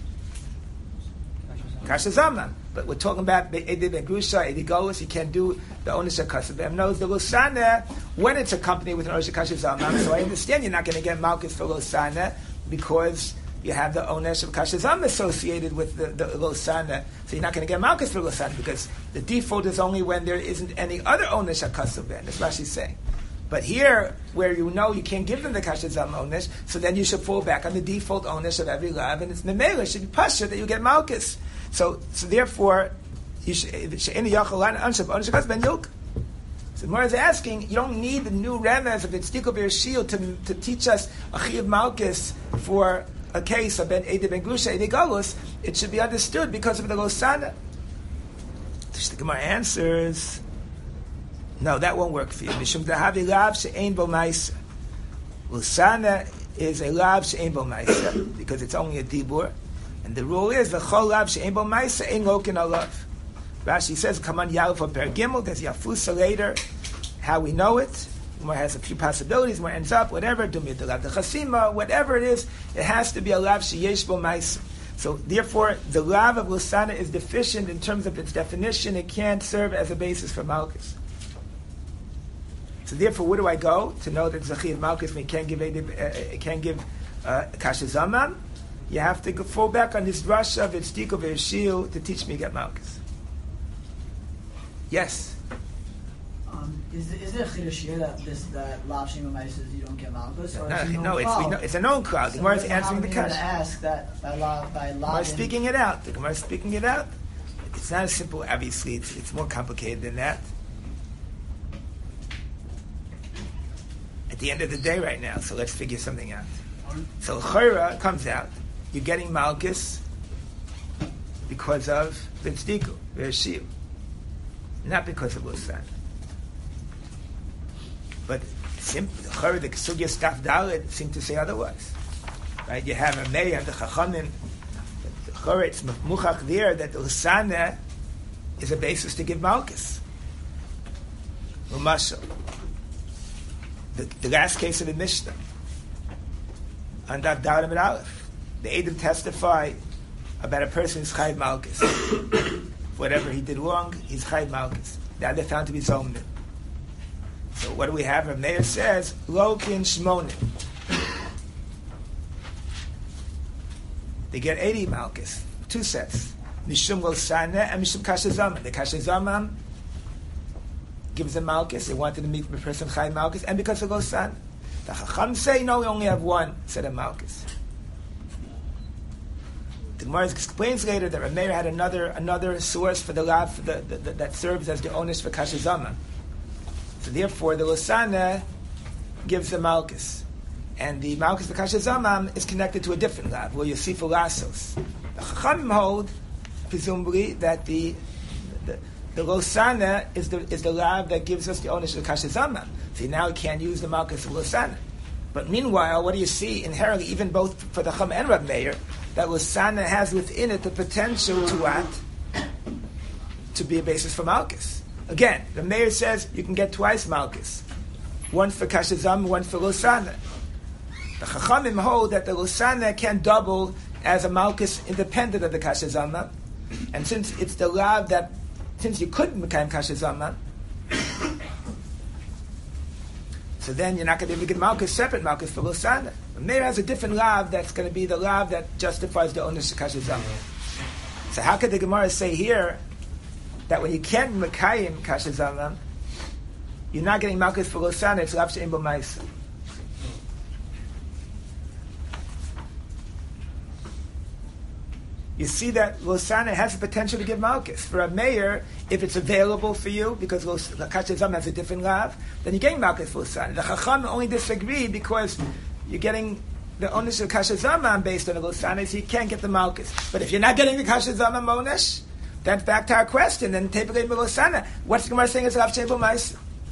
Kasha Zama. But we're talking about Edi Ben Grusha, Edi Golus. You can't do the Onesh HaKasha B'hem. Knows the Losana when it's accompanied with an Onesh HaKasha Zama. So I understand you're not going to get malchus for Losana because you have the Onesh of Kasha Zama associated with the, the Losana. So you're not going to get malchus for Losana because the default is only when there isn't any other Onesh HaKasha B'hem. That's what she's saying. But here, where you know you can't give them the Kasha Zama Onesh, so then you should fall back on the default Onesh of every lab, and it's Memela, it should be Pasha that you get malchus. So, so therefore, you should, so Gemara is asking, you don't need the new remez of B'tzdiku v'Yirshiu to to teach us a Chiyav Malchus for a case of Ben Edi Ben Grusha Edi Galus. It should be understood because of the Losana. The Gemara answers, no, that won't work for you. Mishum dahavi lav she'ein bo ma'isa. Lusana is a lav she'en bo ma'isa, because it's only a dibur. And the rule is, v'chol lav she'en bo ma'isa, ein lokin alav. Rashi says, come on, Yalef or Per Gimel, there's Yafusa later, how we know it. More has a few possibilities, more ends up, whatever, Dumir de lav de chasima, whatever it is, it has to be a lav she'yesh bo ma'isa. So therefore, the lav of Lusana is deficient in terms of its definition. It can't serve as a basis for Malkus. So therefore, where do I go to know that Zachi and Malkus we can't give a, uh, can't give uh, Kasha Zamam? You have to go, fall back on this drasha of Itzdik of Yeshil to teach me to get Malkus. Yes. Um, is is there a chiddush here that this that lav shema ma'ases you don't get malchus? Or No, is it no, no it's, we know, it's a known crowd. The So Gemara is how answering the are we gonna kasha. ask that by lav by The lav. Gemara is speaking it out. The Gemara is speaking it out. It's not as simple. Obviously, it's, it's more complicated than that. At the end of the day, right now, so let's figure something out. So Chayra comes out. You're getting Malkus because of V'tzdiku, V'yashiv, not because of Lusan. But simply, Chayra, the Sugya Staf Dalet seem to say otherwise. Right? You have a Meir, the Chachamim. Chayra, it's muchach there that the Lusana is a basis to give Malkus. Umashal. The, the last case of the Mishnah, on Daf Dalet and Aleph, the Edom testify about a person who's Chayv Malkus. Whatever he did wrong, he's Chayv Malkus. Now they're found to be Zomnim. So what do we have? Rav Meir says, Lokin Shmonim. They get eighty Malkus, two sets. Mishum Losana and Mishum Kasha Zaman. The Kasha Zaman gives them Malkus. They wanted to meet the person Chayv Malkus, and because of Losana. The Chacham say, no, we only have one set of Malkus. The Gemara explains later that Rav Meir had another another source for the lav for the, the, the, that serves as the onus for Kasha Zaman. So therefore, the Losana gives the Malkus. And the Malkus for Kasha Zaman is connected to a different lav, where Yosifu Lasos. The Chachamim hold, presumably, that the the, the Losana is the is the lav that gives us the onus of Kasha Zaman. So now we can't use the Malkus of Losana. But meanwhile, what do you see inherently, even both for the Chum and Rav Meir, that Losana has within it the potential to what? To be a basis for Malkus. Again, the Meir says you can get twice Malkus. One for Kasha Zam, one for Losana. The Chachamim hold that the Losana can double as a Malkus independent of the Kasha Zama. And since it's the lav that, since you couldn't become Kasha Zama, so then you're not going to be able to get Malkus, separate Malkus for Losana. The Meir has a different lav that's going to be the lav that justifies the onus of Kasha Zama. So how could the Gemara say here that when you can't Mekayim Kasha Zama, you're not getting Malkus for Losana, it's lav she'en bo ma'isa? You see that Losana has the potential to give Malkus. For a mayor, if it's available for you, because Kasha Zam has a different lav, then you're getting Malkus for Losana. The Chacham only disagree because you're getting the onus of Kasha Zam based on the Losana, so you can't get the Malkus. But if you're not getting the Kasha Zam Monesh, then back to our question, then typically Losana. What's the Gemara saying is Lav She'en bo ma'isa?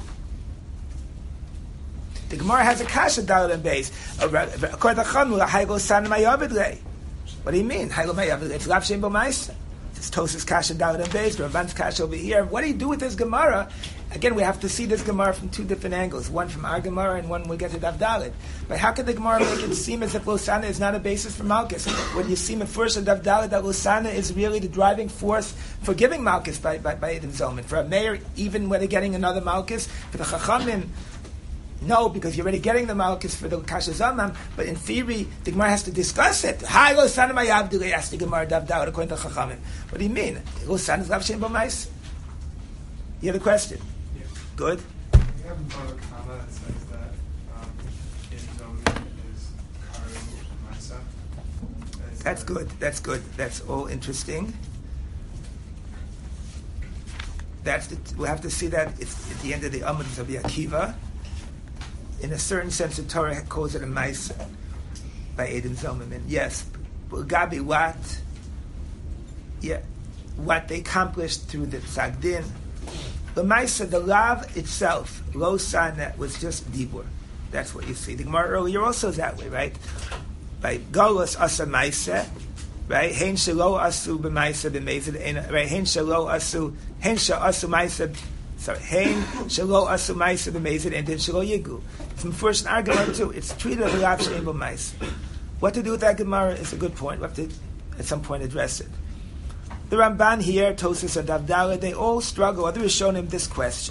The Gemara has a Kasha Dalet and base. According to Chachamim, Hay Losana Ma'yavid Lei. What do you mean? It's Lav She'en bo ma'isa. It's Tosas Kasha Dalet and Beis, Ravan's Kasha over here. What do you do with this Gemara? Again, we have to see this Gemara from two different angles. One from our Gemara and one when we get to Daf Dalet. But how could the Gemara make it seem as if Losana is not a basis for Malkus? When you see me first in Daf Dalet that Losana is really the driving force for giving Malkus by, by, by Edom Zolman. For a mayor, even when they're getting another Malkus, for the Chachamim, no, because you're already getting the Malkus for the Kasha Zaman, but in theory, the Gemara has to discuss it. Hi, Losana ma'yavdilei, asked the Gemara Daf Dalet according to Chachamim. What do you mean? Losana is Lav She'en bo ma'isa. You have a question? Yeah. Good. We have a Kama that says that um, Edom Zolman is Karu Ma'isa. That's good. That's good. That's all interesting. That's the, we'll have to see that it's at the end of the Amud of Yakiva. In a certain sense, the Torah calls it a Maisa by Edom Zolman. Yes, Gabi, what? Yeah, what they accomplished through the Tzagdin. The Maisa, the Lav itself, Losana, was just Dibur. That's what you see. The Gemara earlier also is that way, right? By Galus asa maisa, right? Hein shelo asu b'maisa b'mezid, right? Hein shelo asu, hein shelo asu maisa, sorry, hein shelo asu maisa b'mezid, and then shelo yigu. It's from first argument too. It's treated as a lav she'en b'maisa. What to do with that Gemara is a good point. We have to, at some point, address it. The Ramban here, Tosfos and Davdala, they all struggle. Others shown him this question.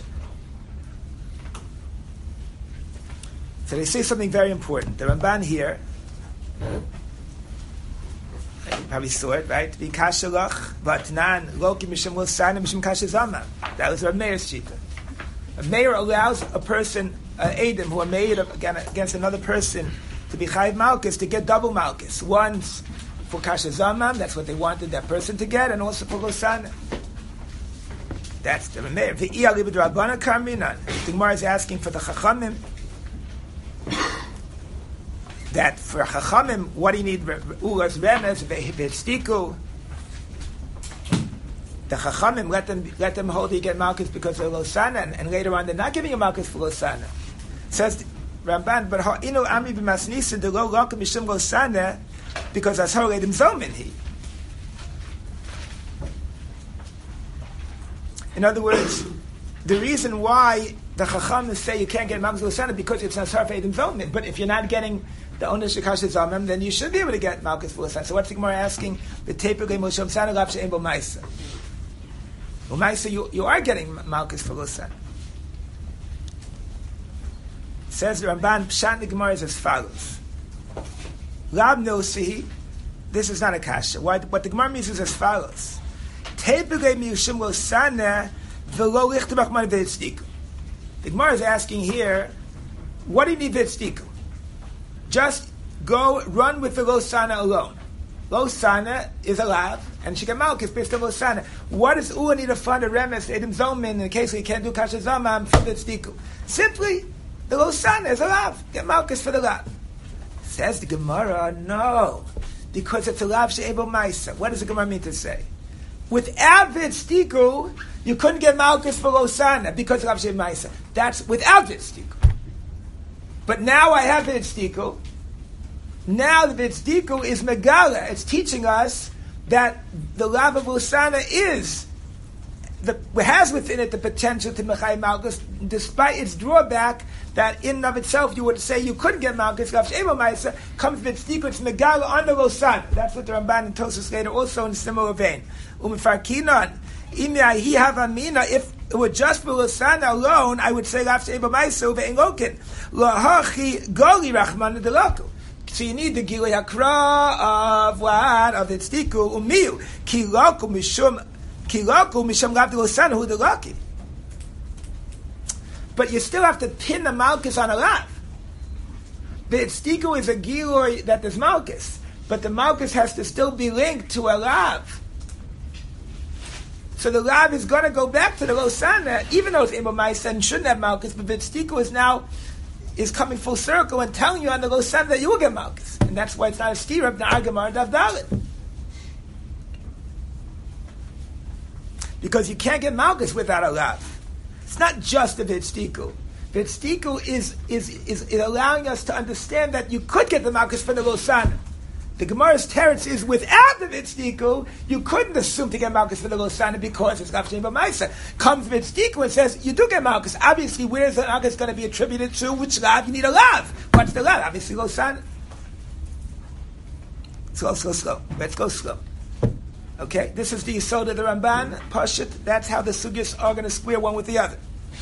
So they say something very important. The Ramban here, you probably saw it, right? V'kashalach v'atnan loki mishum l'sana mishum kashazama. That was Rav Meir's shita. A mayor allows a person, an Edom, who are made against another person, to be chayiv malchus, to get double malchus. Once for kashazama, that's what they wanted that person to get, and also for losana. That's the mayor. V'iyah libid rabbana karminan. The Gemara is asking for the chachamim. That for Chachamim, what do you need? Ulas remes v'tzdiku. The Chachamim let them let them hold you get malchus because of losana, and, and later on they're not giving you malchus for losana. Says Ramban, but ha'inu ami b'masnisa de lo lokum mishum losana because as ho ledim zomin he. In other words, the reason why the Chachamim say you can't get malchus for losana because it's not sarf edim zomin. But if you're not getting the owner shekash zamim, then you should be able to get malchus for losana. So what's the Gemara asking? The taper game mosham sana lav she'en bo ma'isa. Well, ma'isa, you you are getting malchus for losana. Says the Ramban, Pshat the Gemara is as follows. Lab nosi, this is not a kasha. What, what the Gemara means is as follows. Taper game mosham losana v'lo lichtabach man v'tzdiku. The Gemara is asking here, what do you need v'tzdiku? Just go run with the losana alone. Losana is a lav, and she can malchus based on losana. What does Ua need to find a remes edim zomin in the case where you can't do kasha zamam for the tzdiku? Simply, the losana is a lav. Get malchus for the lav. Says the Gemara, no, because it's a lav she'ebo ma'isa. What does the Gemara mean to say? Without tzdiku, you couldn't get malchus for losana because of lav she'ebo ma'isa. That's without tzdiku. But now I have Vitzdiko. Now the Vitzdiko is Megala. It's teaching us that the Lav of Lusana is, the, has within it the potential to Mechai Malchus, despite its drawback that in and of itself you would say you couldn't get Malchus. Lav She'ema Ma'isa comes Vitzdiko, it's Megala on the Lusana. That's what the Ramban and Tosfos later also in a similar vein. Umifarkinon. If it were just for Lusana alone, I would say Lav She'eba Ma'isa ve'engokin. Lahachi goli rachman delaku. So you need the Gilui Hakra of what? Of the Tzdiku umiu. Kilaku mishum kilaku mishum Lav Lusana hu delaki. But you still have to pin the Malchus on a Lav. The Tzdiku is a Gilui that there's Malchus, but the Malchus has to still be linked to a Lav. So the Lav is going to go back to the Losana, even though it's Ebo Ma'isa and shouldn't have Malchus, but Vitzdiko is now is coming full circle and telling you on the Losana that you will get Malchus. And that's why it's not a steer of the Agamar Dav Dalet. Because you can't get Malchus without a Lav. It's not just a Vitzdiko. Vitzdiko is, is, is, is allowing us to understand that you could get the Malchus for the Losana. The Gemara's teretz is without the Vitzdiko, you couldn't assume to get Malchus for the Losana because it's Lav She'en B'Maisa. Comes Vitzdiko and says, you do get Malchus. Obviously, where is the Malchus going to be attributed to? Which Lav? You need a Lav. What's the Lav? Obviously, Losana. Slow, slow, slow. Let's go slow. Okay? This is the Yisod of the Ramban, Pashut. That's how the Sugyas are going to square one with the other.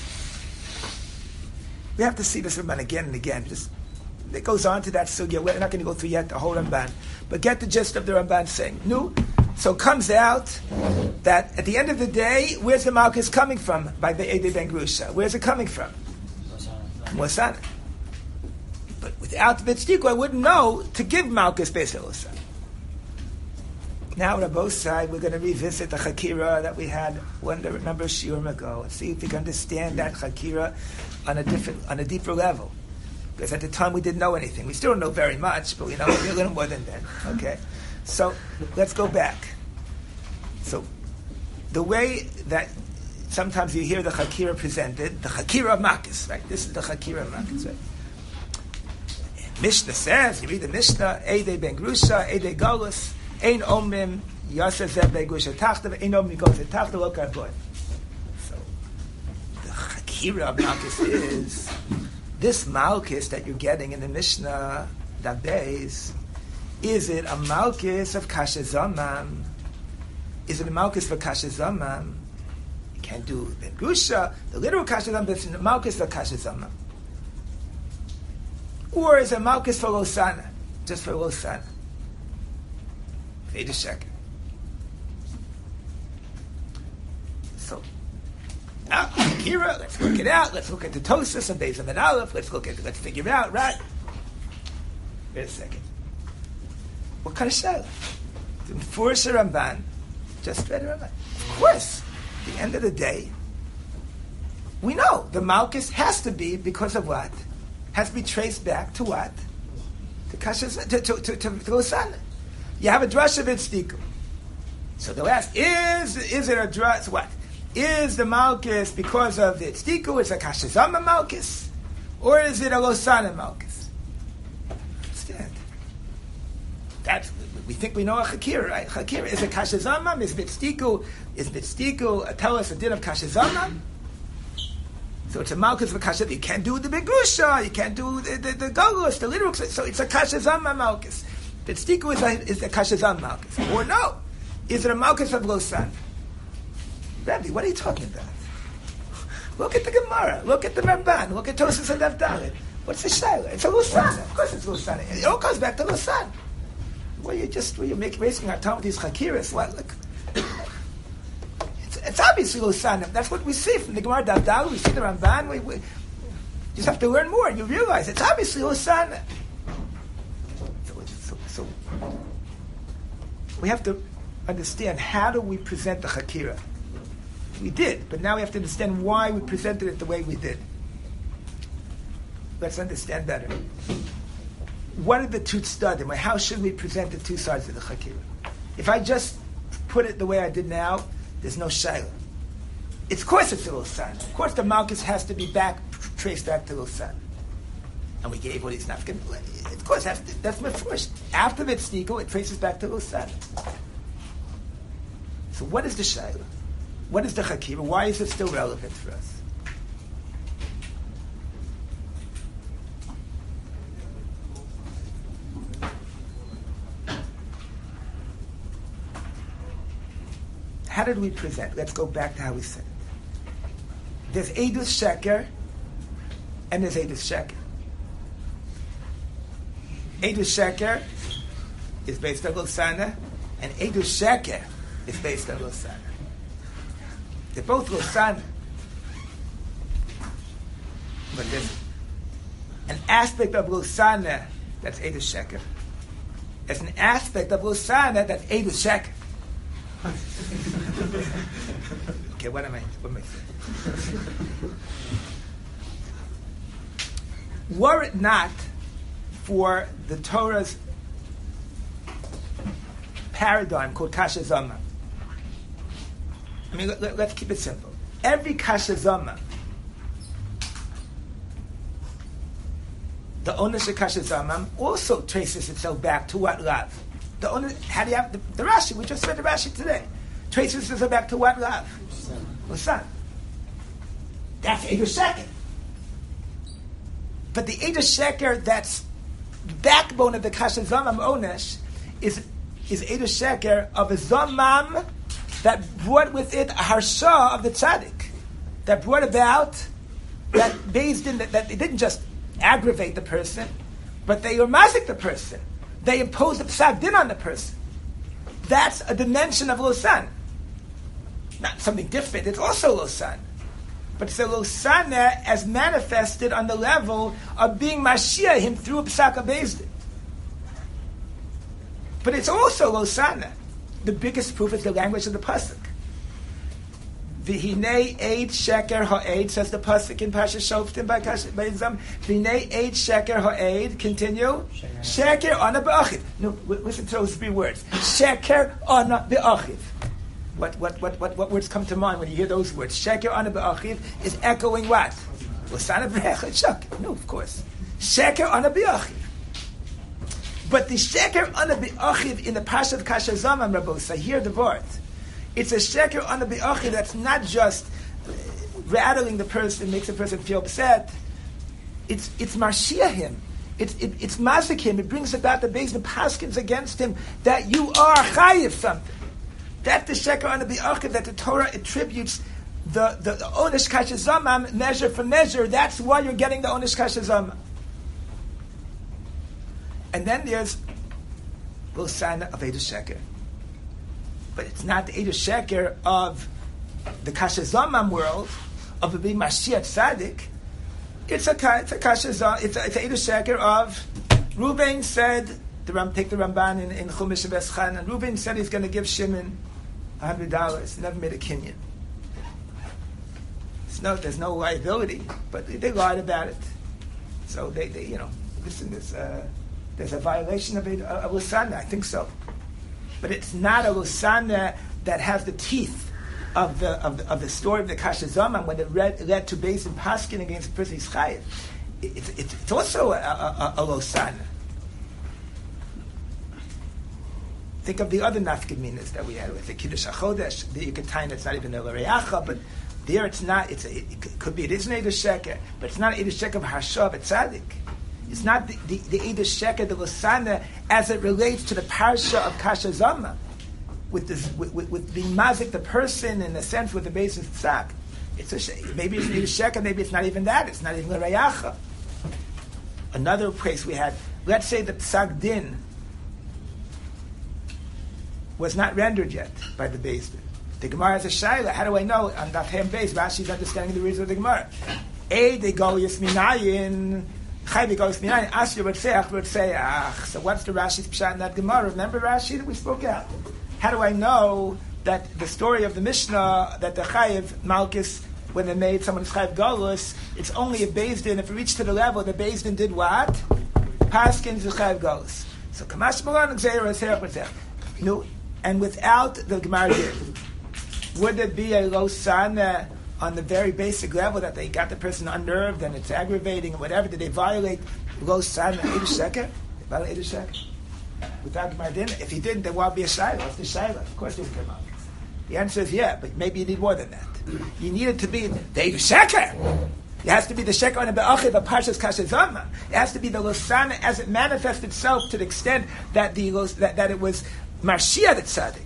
We have to see this Ramban again and again. Just It goes on to that sugya. We're not going to go through yet the whole Ramban, but get the gist of the Ramban saying. No, so it comes out that at the end of the day, where's the Malchus coming from by the Eidei Ben Grusha? Where's it coming from? Losana. But without the Vitzdiko, I wouldn't know to give Malchus based on Losana. Now on both sides, we're going to revisit the Chakira that we had one number of shiurim ago and see if we can understand that Chakira on a different, on a deeper level. Because at the time we didn't know anything. We still don't know very much, but we know a little more than that. Okay? So, let's go back. So, the way that sometimes you hear the Chakira presented, the Chakira of Malchus, right? This is the Chakira of Malchus, right? Mishnah says, you read the Mishnah, Eidei ben Grusha, Eidei Galus, Ein Omim, Yasser Zeb ben Grusha Tachta, Ein Omim Gosa Tachta, Lo Karboy. So, the Chakira of Malchus is, this Malchus that you're getting in the Mishnah, that days, is it a Malchus of Kasha Zaman? Is it a Malchus for Kasha Zaman? You can't do Ben Grusha, the literal Kasha Zaman, but it's a Malchus for Kasha Zaman. Or is it Malchus for Losana? Just for Losana. Veda Sheker. So, now, Kira, let's work it out. Let's look at the Tosas and Beis and Aleph. Let's look at, let's figure it out, right? Wait a second. What kind of shayla? The Mefurish Ramban just read Ramban. Of course, at the end of the day, we know the Malchus has to be because of what? Has to be traced back to what? To Kashas, to to to, to, to Losana. You have a drush of Tzdiku. So they'll ask, is is it a drush? What is the Malchus because of the Tzdiku? Is it a Kashazama Malchus, or is it a Losana Malchus? Understand? That's we think we know a Chakira, right? Chakira is a Kashazama. Is Tzdiku? Is Tzdiku? Tell us a din of Kashazama. So it's a Malchus of a Kasha. You can't do the Begusha, you can't do the, the, the Golus, the literal. So it's a Kashazama Malchus. The Tzdiku is a, is a Kashazam Malchus. Or no, is it a Malchus of Losan? Rabbi, what are you talking about? Look at the Gemara, look at the Ramban, look at Tosas and Avdalit. What's the Shaila? It's a Losan. Of course it's Losan. It all comes back to Losan. Well, you just, well, you're making, wasting our time with these Chakiras. What, look. It's obviously Losan. That's what we see from the Gemara Davdal. We see the Ramban. We, we just have to learn more, and you realize it's obviously Losan. So, so, so we have to understand how do we present the Chakira. We did, but now we have to understand why we presented it the way we did. Let's understand better. What are the two tzadim? How should we present the two sides of the Chakira? If I just put it the way I did now, there's no shayla. It's, of course it's a Losan. Of course the Malchus has to be back, traced back to Losan. And we gave what he's not going to. Of course, that's, that's my first. After the Tzdiku, it traces back to Losan. So what is the shayla? What is the Chakira? Why is it still relevant for us? How did we present? Let's go back to how we said it. There's Eidus Sheker, and there's Eidus Sheker. Eidus Sheker is based on Losana, and Eidus Sheker is based on Losana. They're both Losana. But there's an aspect of Losana that's Eidus Sheker. There's an aspect of Losana that's Eidus Sheker. Okay, what am I? What am I saying? Were it not for the Torah's paradigm called Kasha Zama, I mean, let, let, let's keep it simple. Every Kasha Zama, the ownership of Kasha Zama also traces itself back to what love. The only, how do you have the, the Rashi? We just read the Rashi today. Traces itself back to what love? Losan. That's Eidus Sheker. But the Eidus Sheker that's the backbone of the Kasha Zamam Onesh is is Eidus Sheker of a Zamam that brought with it a harsha of the tzaddik, that brought about that based in that, that it didn't just aggravate the person, but they mazik the person. They imposed a psak din on the person. That's a dimension of Losan. Not something different, it's also Losan. But it's a Losana as manifested on the level of being Mashiach him through a psak beis din. But it's also Losana. The biggest proof is the language of the pasuk. V'hinei eid sheker ha'eid, says the pasuk in Pasha Shoftim by Zam. V'hinei eid sheker ha'eid. Continue. Sheker ana be'achiv. No, listen to those three words. Sheker ana be'achiv. What what what what what words come to mind when you hear those words? Sheker ana be'achiv is echoing what? Losana b'recha sheker. No, of course. Sheker ana be'achiv. But the sheker on the be'achiv in the Parsha of Kasher Zamam, Rabosai, hear the word. It's a sheker on the be'achiv that's not just rattling the person, makes the person feel upset. It's it's marshia him. It's it, it's mazik him. It brings about the base of paskins against him that you are chayiv something. That's the sheker on the be'achiv that the Torah attributes the the, the onish Kasher Zamam measure for measure. That's why you're getting the onish Kasher Zamam. And then there's Losana of Eidah Sheker. But it's not the Eidah Sheker of the Kasher Zamam world, of the big Mashiach Tzaddik. It's a, it's a Kasher Zamam, it's a, it's a Eidah Sheker of Reuven said, the Ram, take the Ramban in, in Chumash Beschan, and Reuven said he's going to give Shimon one hundred dollars. He never made a kinyan. No, there's no liability, but they, they lied about it. So they, they you know, listen, this... Uh, There's a violation of a, a, a lusana, I think so, but it's not a lusana that has the teeth of the of the, of the story of the Kasher Zamam when it led, led to Beis and Paskin against the person Yischayev. It's it's it's also a, a, a, a lusana. Think of the other nafkid minas that we had with the Kiddush HaChodesh, the Yikatayin. It's not even a l'reacha, but there it's not. It's a, it could be it is an Eidah Sheker, but it's not an Eidah Sheker of Harshav at Tzaddik. It's not the, the, the Eidah Sheker, the Lusana, as it relates to the Parsha of Kasher Zamam, with this, with, with, with being mazik the person in a sense with the basis of tzak. It's a maybe it's an Eidah Sheker, maybe it's not even that. It's not even a rayacha. Another place we had, let's say the psak din was not rendered yet by the Beis Din. The Gemara has a shaila. How do I know? On Daf Hem Beis, Rashi's understanding the reason of the Gemara. A, they go yisminayin. So what's the Rashi's pshat in that Gemara? Remember Rashi that we spoke out? How do I know that the story of the Mishnah, that the Chayiv Malchus, when they made someone's Chayiv Galus, it's only a Beis Din. If it reached to the level, the Beis Din did what? Paskin's the Chayiv Galus. So Kamash Malan Xer No, and without the Gemara did, would there be a Losana on the very basic level that they got the person unnerved and it's aggravating and whatever? Did they violate Losana Eidah Sheker? They violate Eidah Sheker? Without the Gemara did? If he didn't, then won't be a Shaila. What's the Shaila? Of course they would come out. The answer is yeah, but maybe you need more than that. You need it to be the Eidah Sheker. It has to be the Sheker on the Be'achiv of Parshas Kasher Zamam. It has to be the Losana as it manifests itself to the extent that the that, that it was Marshia the Tzaddik.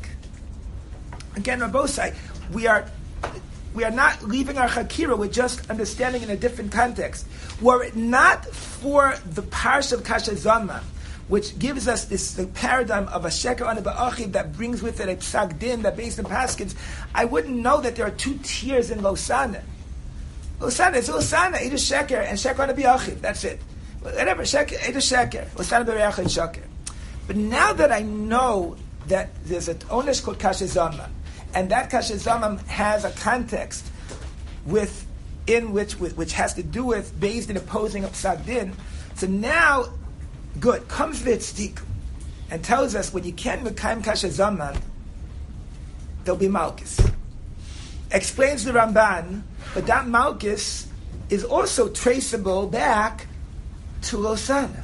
Again, Rabosai, we are we are not leaving our Chakira, we're just understanding in a different context. Were it not for the Parsha of Kasher Zamam, which gives us this the paradigm of a Sheker on the Be'achiv that brings with it a Psak Din that based on Paskins, I wouldn't know that there are two tiers in Losana. Losana is Losana, Eidah Sheker, and Sheker on the Be'achiv, that's it. Whatever, Sheker, Eidah Sheker, Losana Be'achiv and Sheker. But now that I know that there's an onesh called Kasher Zamam, and that Kasher Zamam has a context with in which with, which has to do with based in opposing of Psak Din. So now, good, comes the Tzdik and tells us when you can't mekayim Kasher Zamam, there'll be Malchus. Explains the Ramban, but that Malchus is also traceable back to Losana.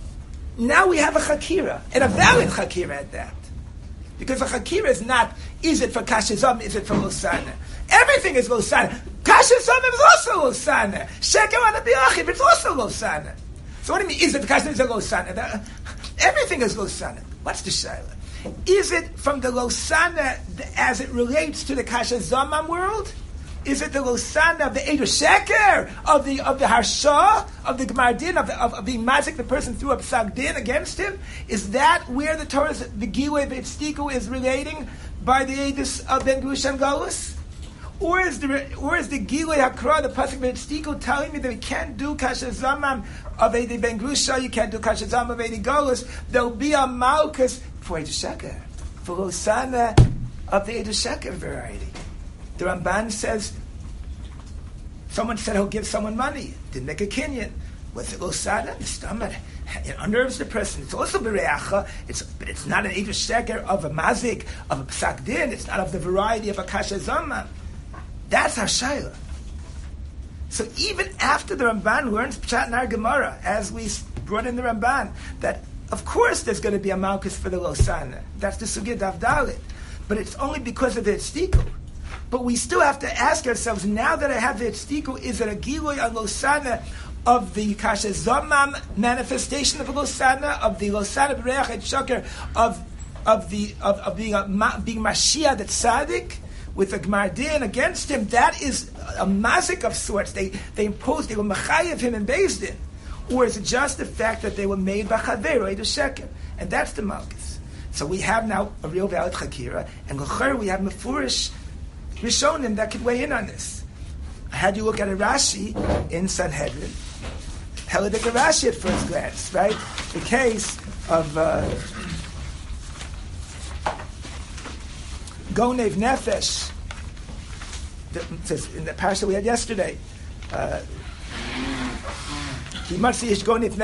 Now we have a Chakira, and a valid Chakira at that. Because a Chakira is not, is it for Kasher Zamam, is it for Losana? Everything is Losana. Kasher Zamam is also Losana. Sheker on the Be'achiv, it's also Losana. So what do you mean, is it Kasher Zamam Losana? Everything is Losana. What's the Shaila? Is it from the Losana as it relates to the Kasher Zamam world? Is it the Losana of the Eidah Sheker, of the of the Harsha, of the Gemar Din, of, the, of, of being mazik the person through a Psak Din against him? Is that where the Torah's, the Gilui V'Tzdiku is relating by the Eidos of Ben Grush and Galus? Or is the or is the Gilui Hakra, the Pasuk V'Tzdiku, telling me that we can't do Kasher Zamam of Eidah Ben Grusha, you can't do Kasher Zamam of Eidah Galus? There'll be a Malchus for Eidah Sheker, for Losana of the Eidah Sheker variety. The Ramban says, someone said he'll give someone money, didn't make a kinyan. Was it Losana? The stomach, it unnerves the person. It's also Bereacha, it's, but it's not an Eidah Sheker of a Mazik, of a Psak Din, it's not of the variety of a Kasher Zamam. That's our Shaila. So even after the Ramban learns Pshat in our Gemara, as we brought in the Ramban, that of course there's going to be a malchus for the Losana. That's the Sugya Davdalit. But it's only because of the Tzdiku. But we still have to ask ourselves, now that I have the Tzdiku, is it a Giloy on Losana of the Kasha Zomam manifestation of the Losana, of the Losana B'reach et Shoker, of of the of, of being a, being Mashiach the Tzaddik, with a Gmar Din against him? That is a mazik of sorts. They they imposed, they were Machayev him in Beis Din. Or is it just the fact that they were made by Chaveru, Eidu Sheker? And that's the Malchus. So we have now a real valid Chakira, and L'cher we have Mefurish Rishonim that could weigh in on this. I had you look at a Rashi in Sanhedrin. Heladik Rashi at first glance, right? The case of uh, Gonev Nefesh, the, in the parsha we had yesterday. Uh, so what if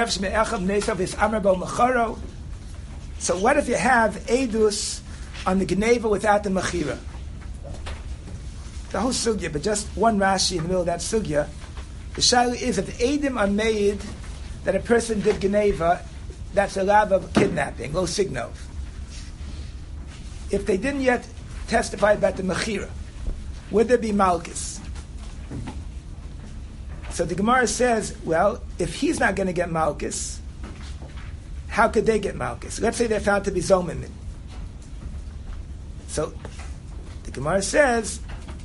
you have Eidus on the Geneva without the Mechira? The whole sugya, but just one Rashi in the middle of that sugya. The shaila is if the Eidim are made that a person did Geneva, that's a lav of kidnapping, lo signov. If they didn't yet testify about the Mechira, would there be Malchus? So the Gemara says, well, if he's not going to get Malchus, how could they get Malchus? Let's say they're found to be Zomimin. So the Gemara says,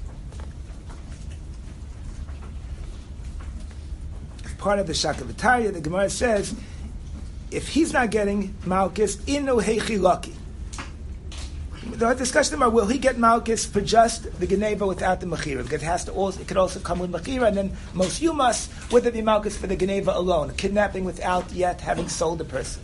as part of the Shakavatariya, the Gemara says, if he's not getting Malchus, inu heichi lucky. The discussion about will he get Malchus for just the Geneva without the Mechira, because it has to also, it could also come with Mechira, and then most Yumas, would there be Malchus for the Geneva alone, kidnapping without yet having sold the person?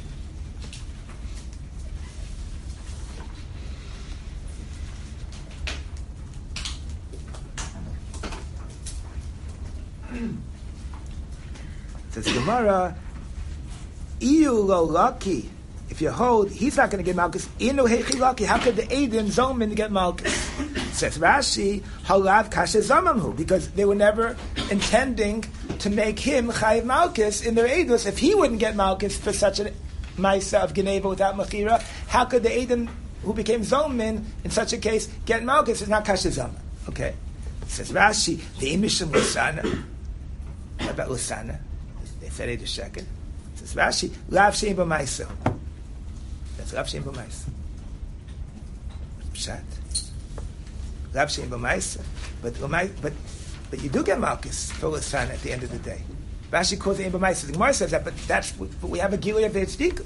Says Gemara, Iyu lo lucky. If you hold, he's not going to get Malchus. Inu heichi lucky. How could the Eidim Zomin get Malchus? Says Rashi, Halav kasha zamamhu, because they were never intending to make him chayiv Malchus in their Eidus. If he wouldn't get Malchus for such a Maisa of Geneva without Mechira, how could the Eidim who became Zomin in such a case get Malchus? It's not kasha zamam. Okay. Says Rashi, the Imishim Lusana. What about Lusana? They said Eidu Sheker. Says Rashi, Lav Shein B'Maisa. That's Rav Shein B'Maisa. Pshat. Rav Shein B'Maisa. But, but, but you do get Malchus for Lusana at the end of the day. Rashi calls it Ein B'Maisa. The Gemara says that, but that's, but we have a Gilui of the Tzdikus.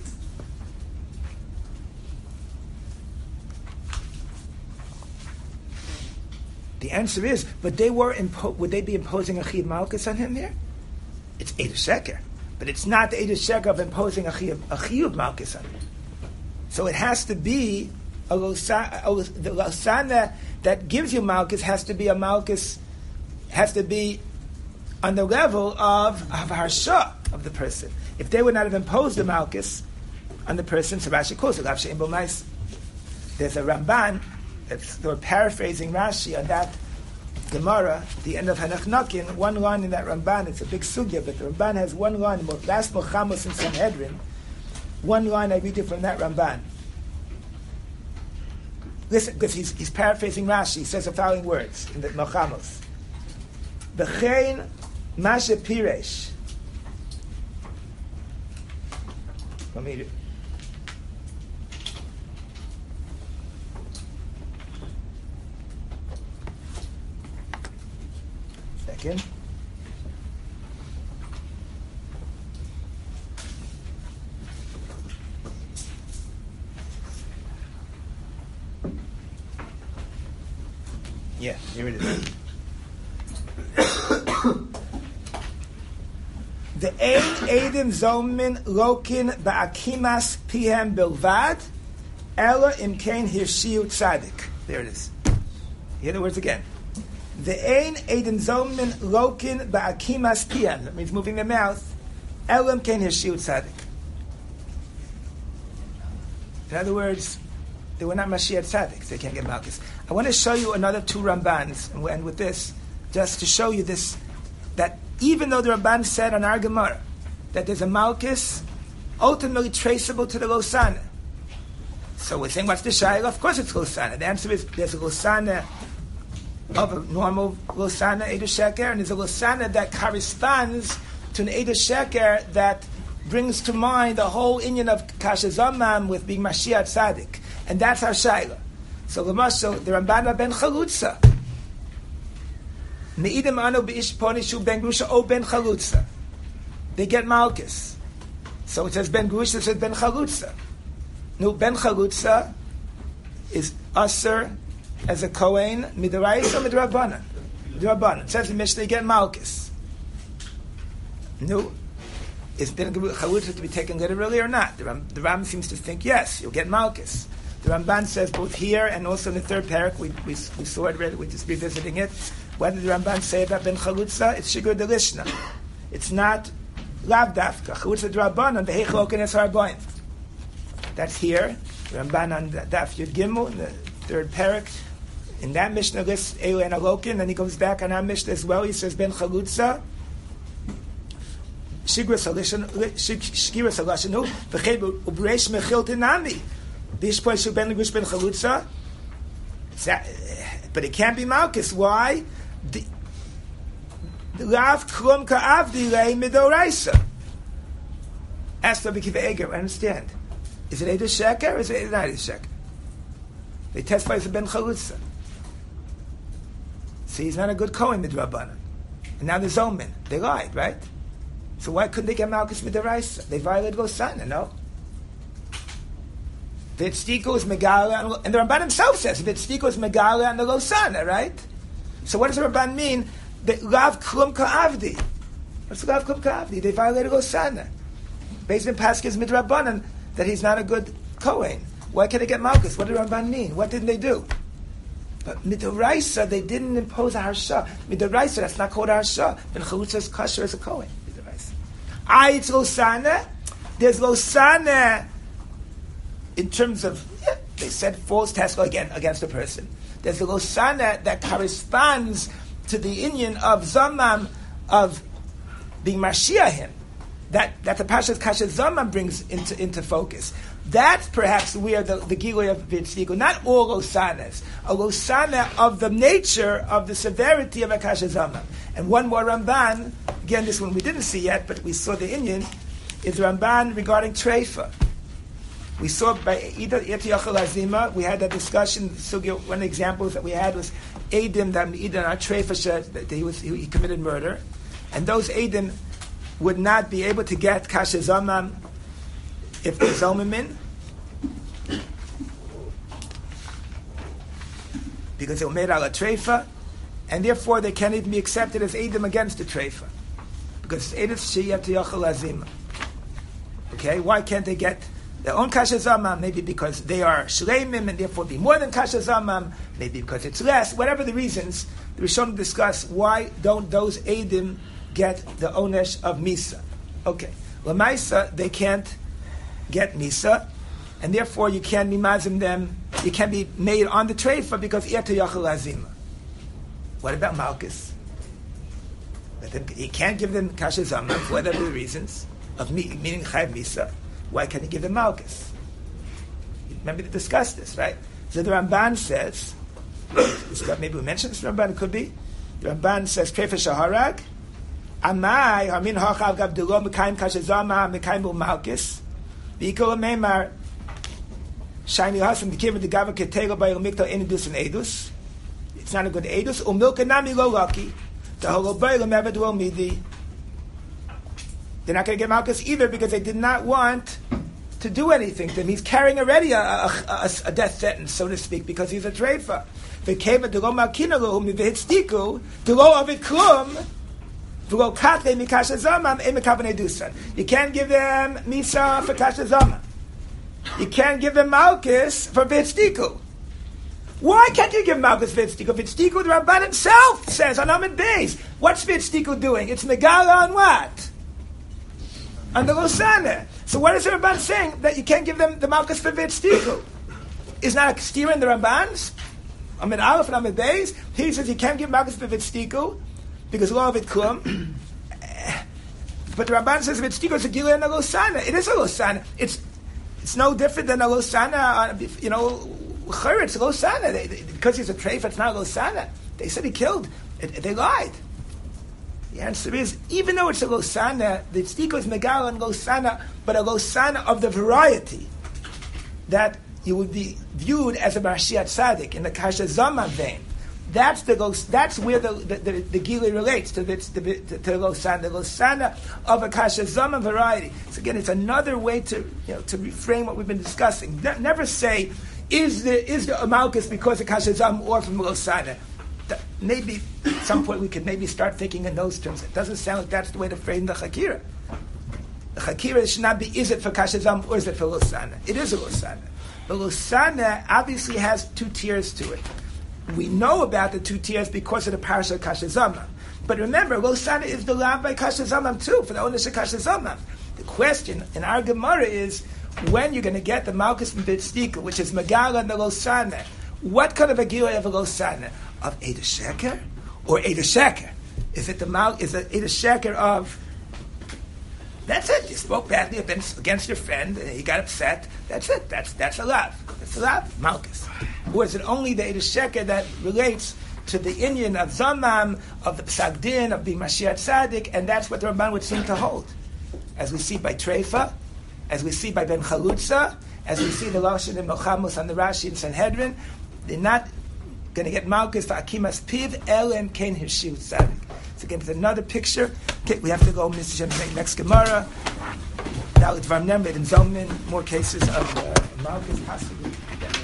The answer is, but they were impo- would they be imposing a Chiv Malchus on him here? It's Eidu Sheker. But it's not the Eidu Sheker of imposing a Chiv, a Chiv Malchus on him. So it has to be a Losana, the Losana that gives you Malchus has to be a Malchus, has to be on the level of, of Harsha of the person. If they would not have imposed the Malchus on the person, so Rashi calls it Rav Shein B'Maisa. There's a Ramban, that's, they were paraphrasing Rashi on that Gemara, the end of Hanach Nakin, one line in that Ramban, it's a big sugya, but the Ramban has one line, last Mochamos in Sanhedrin. One line I read you from that Ramban. Listen, because he's, he's paraphrasing Rashi. He says the following words in the Mochamos. B'chein Masha Piresh. Let me read. Second. Yeah, here it is. The Ein Eidim Zomin Lokin Ba'akimas Pihem Bilvad Ella Imkain Hirshiu Tzadik. There it is. Hear the words again. The Ein Eidim Zomin Lokin Ba'akimas Pihem. That means moving their mouth. Ella Imkain Hirshiu Tzadik. In other words, they were not Mashiach Tzaddik. They can't get Malchus. I want to show you another two Rambans, and we'll end with this, just to show you this, that even though the Ramban said on our Gemara that there's a Malchus ultimately traceable to the Losana. So we're saying, what's the Shaila? Of course it's Losana. The answer is there's a Losana of a normal Losana, Eidah Sheker, and there's a Losana that corresponds to an Eidah Sheker that brings to mind the whole inyan of Kasha Zamam with being Mashiach Tzaddik. And that's our Shaila. So Lamashal, the Ramban ben Chalutza. Me'idim anu b'ish ponishu ben Grusha o ben Chalutza. They get Malkus. So it says ben Grusha, it says ben Chalutza. No, ben Chalutza is Aser as a Kohen, Midarais or Midrabanan. Midrabanan. It says in Mishnah, they get Malkus. No. Is ben Chalutza to be taken literally or not? The Ram, the Ram seems to think yes, you'll get Malkus. The Ramban says both here and also in the third parak, we, we, we saw it already, we're just revisiting it. What did the Ramban say about Ben Chalutza? It's Shigur Delishna. It's not Lav Dafka. Chalutza Drabanan, the Heichlokin es Harboin. That's here. The Ramban on Daf Yud Gimel, in the third parak. In that Mishnah lists Elu and Alokin, and he goes back on our Mishnah as well. He says Ben Chalutza. Shigur Salashanu, V'chebu Ubreish Mechil Tinami. This place Ben Legush Ben Chalutza, but it can't be Malkus. Why? The Rav Klum Ka'avdi Lei Midoraisa. Ask Rabbi Kiva Eger, I understand. Is it Eidah Sheker or is it not Eidah Sheker? They testify as a Ben Chalutza. See, he's not a good Kohen Midrabanan. And now the Zomin, they lied, right? So why couldn't they get Malkus Midoraisa? They violated Losana, no? V'tztiku is Megala, and the Ramban himself says V'tztiku is Megala and the Losana, right? So what does the Ramban mean? That Lav Klum Ka'avdi. What's Lav Klum Ka'avdi? They violated Losana. Based on Paskes Midrabanan, that he's not a good Kohen. Why can't they get Malkus? What did the Ramban mean? What didn't they do? But Midoraisa, they didn't impose a Harsha. Midoraisa, that's not called a Harsha. And Chalutza is kosher as a Kohen. Midoraisa. Ah, it's Losana. There's Losana. In terms of, yeah, they said false testicle again against a person. There's a losana that corresponds to the inyan of Zamam, of being Mashiachim, that, that the Pasha's Kasha Zamam brings into, into focus. That's perhaps where the, the Gilui of V'tztiku, not all losanas, a losana of the nature of the severity of a Kasha Zamam. And one more Ramban, again this one we didn't see yet, but we saw the inyan, is Ramban regarding Treifa. We saw by Ida Yachal Azima, we had that discussion. One of the examples that we had was Eidim that Ida Treifa that he was he committed murder, and those Eidim would not be able to get Kasha Zamam if they Zomamin, because they were made out of Treifa, and therefore they can't even be accepted as Eidim against the Treifa, because it's Eidim Yachal Azima. Okay, why can't they get their own Kasha Zamam? Maybe because they are Shleimim and therefore be more than Kasha Zamam, maybe because it's less, whatever the reasons, the Rishonim discuss why don't those Eidim get the Onesh of Misa. Okay, Lamaisa, they can't get Misa, and therefore you can't mimazim them, you can't be made on the treifa because Iyata Yachal Azima. What about Malkus? You can't give them Kasha Zamam for whatever the reasons of me, meaning Chayv Misa. Why can't he give them Malkus? Remember to discuss this, right? So the Ramban says, maybe we mentioned this Ramban, it could be. The Ramban says, Treifa Shaharag, Amai, Hamin Hachav Gavdilo, Mekayim Kashazama, Mekayim Malkus, V'ikol Meimar, Shiny Hasam, the Kiva, the Gava Ketego, by Mikto, Enidus and Edus. It's not a good Edus, Umilka Nami Lo Lucky, the Holobayla Mevadwell Midi. They're not going to get Malkus either because they did not want to do anything to him. He's carrying already a, a, a, a death sentence, so to speak, because he's a treifa. You can't give them Misa for Kasha Zama. You can't give them Malkus for V'tztiku. Why can't you give Malkus V'tztiku? V'tztiku, the Ramban himself says on Amid Beis. What's V'tztiku doing? It's Megala on what? On the Losana. So what is the Ramban saying? That you can't give them the Malkus for V'tztiku? Is not a steer in the Rambans? Amid Aleph and Amid Beis. He says you can't give Malkus for V'tztiku because law of it kum. But the Ramban says if it's a and a losana, it is a losana. It's it's no different than a losana. You know, it's a losana. They, they, because he's a treif, it's not a losana. They said he killed. It, they lied. The answer is, even though it's a losana, the tzedika is megala and losana, but a losana of the variety that you would be viewed as a Mashiach tzaddik in the kasha zama vein. That's the that's where the the, the, the gili relates to the to, the, to the losana, the losana of a kasha zama variety. So again, it's another way to you know to reframe what we've been discussing. Ne- never say is the is the amalkus because of kasha zama or from losana. Maybe at some point we could maybe start thinking in those terms. It doesn't sound like that's the way to frame the chakira. The chakira should not be is it for kasha zama or is it for losana? It is a losana. The losana obviously has two tiers to it. We know about the two tiers because of the parasha Kasha Zamam. But remember, Losana is the lab by Kasha Zamam too, for the owners of Kasha Zamam. The question in our Gemara is, when you're going to get the Malchus and Bitstika, which is Megala and the Losana, what kind of a Gila of a Losana? Of Eda Sheker? Or Eda Sheker? Is it the Mal? Is it Eda Sheker of... That's it. You spoke badly against your friend, and he got upset. That's it. That's that's a lav. That's a lav. Malchus. Or is it only the Eda Sheker that relates to the Indian of Zamam, of the Psak Din, of the Mashiach Tzaddik, and that's what the Ramban would seem to hold. As we see by Treifa, as we see by Ben Chalutza, as we see the Lashon and Melchamos on the Rashi and Sanhedrin, they're not going to get Malchus for Akimas Piv, Elam Ken Hirshiv Tzaddik. So again, there's another picture. Okay, we have to go, Mister Shem, next Gemara. Now, it's Varnem, and Zalman, more cases of uh, Malchus possibly.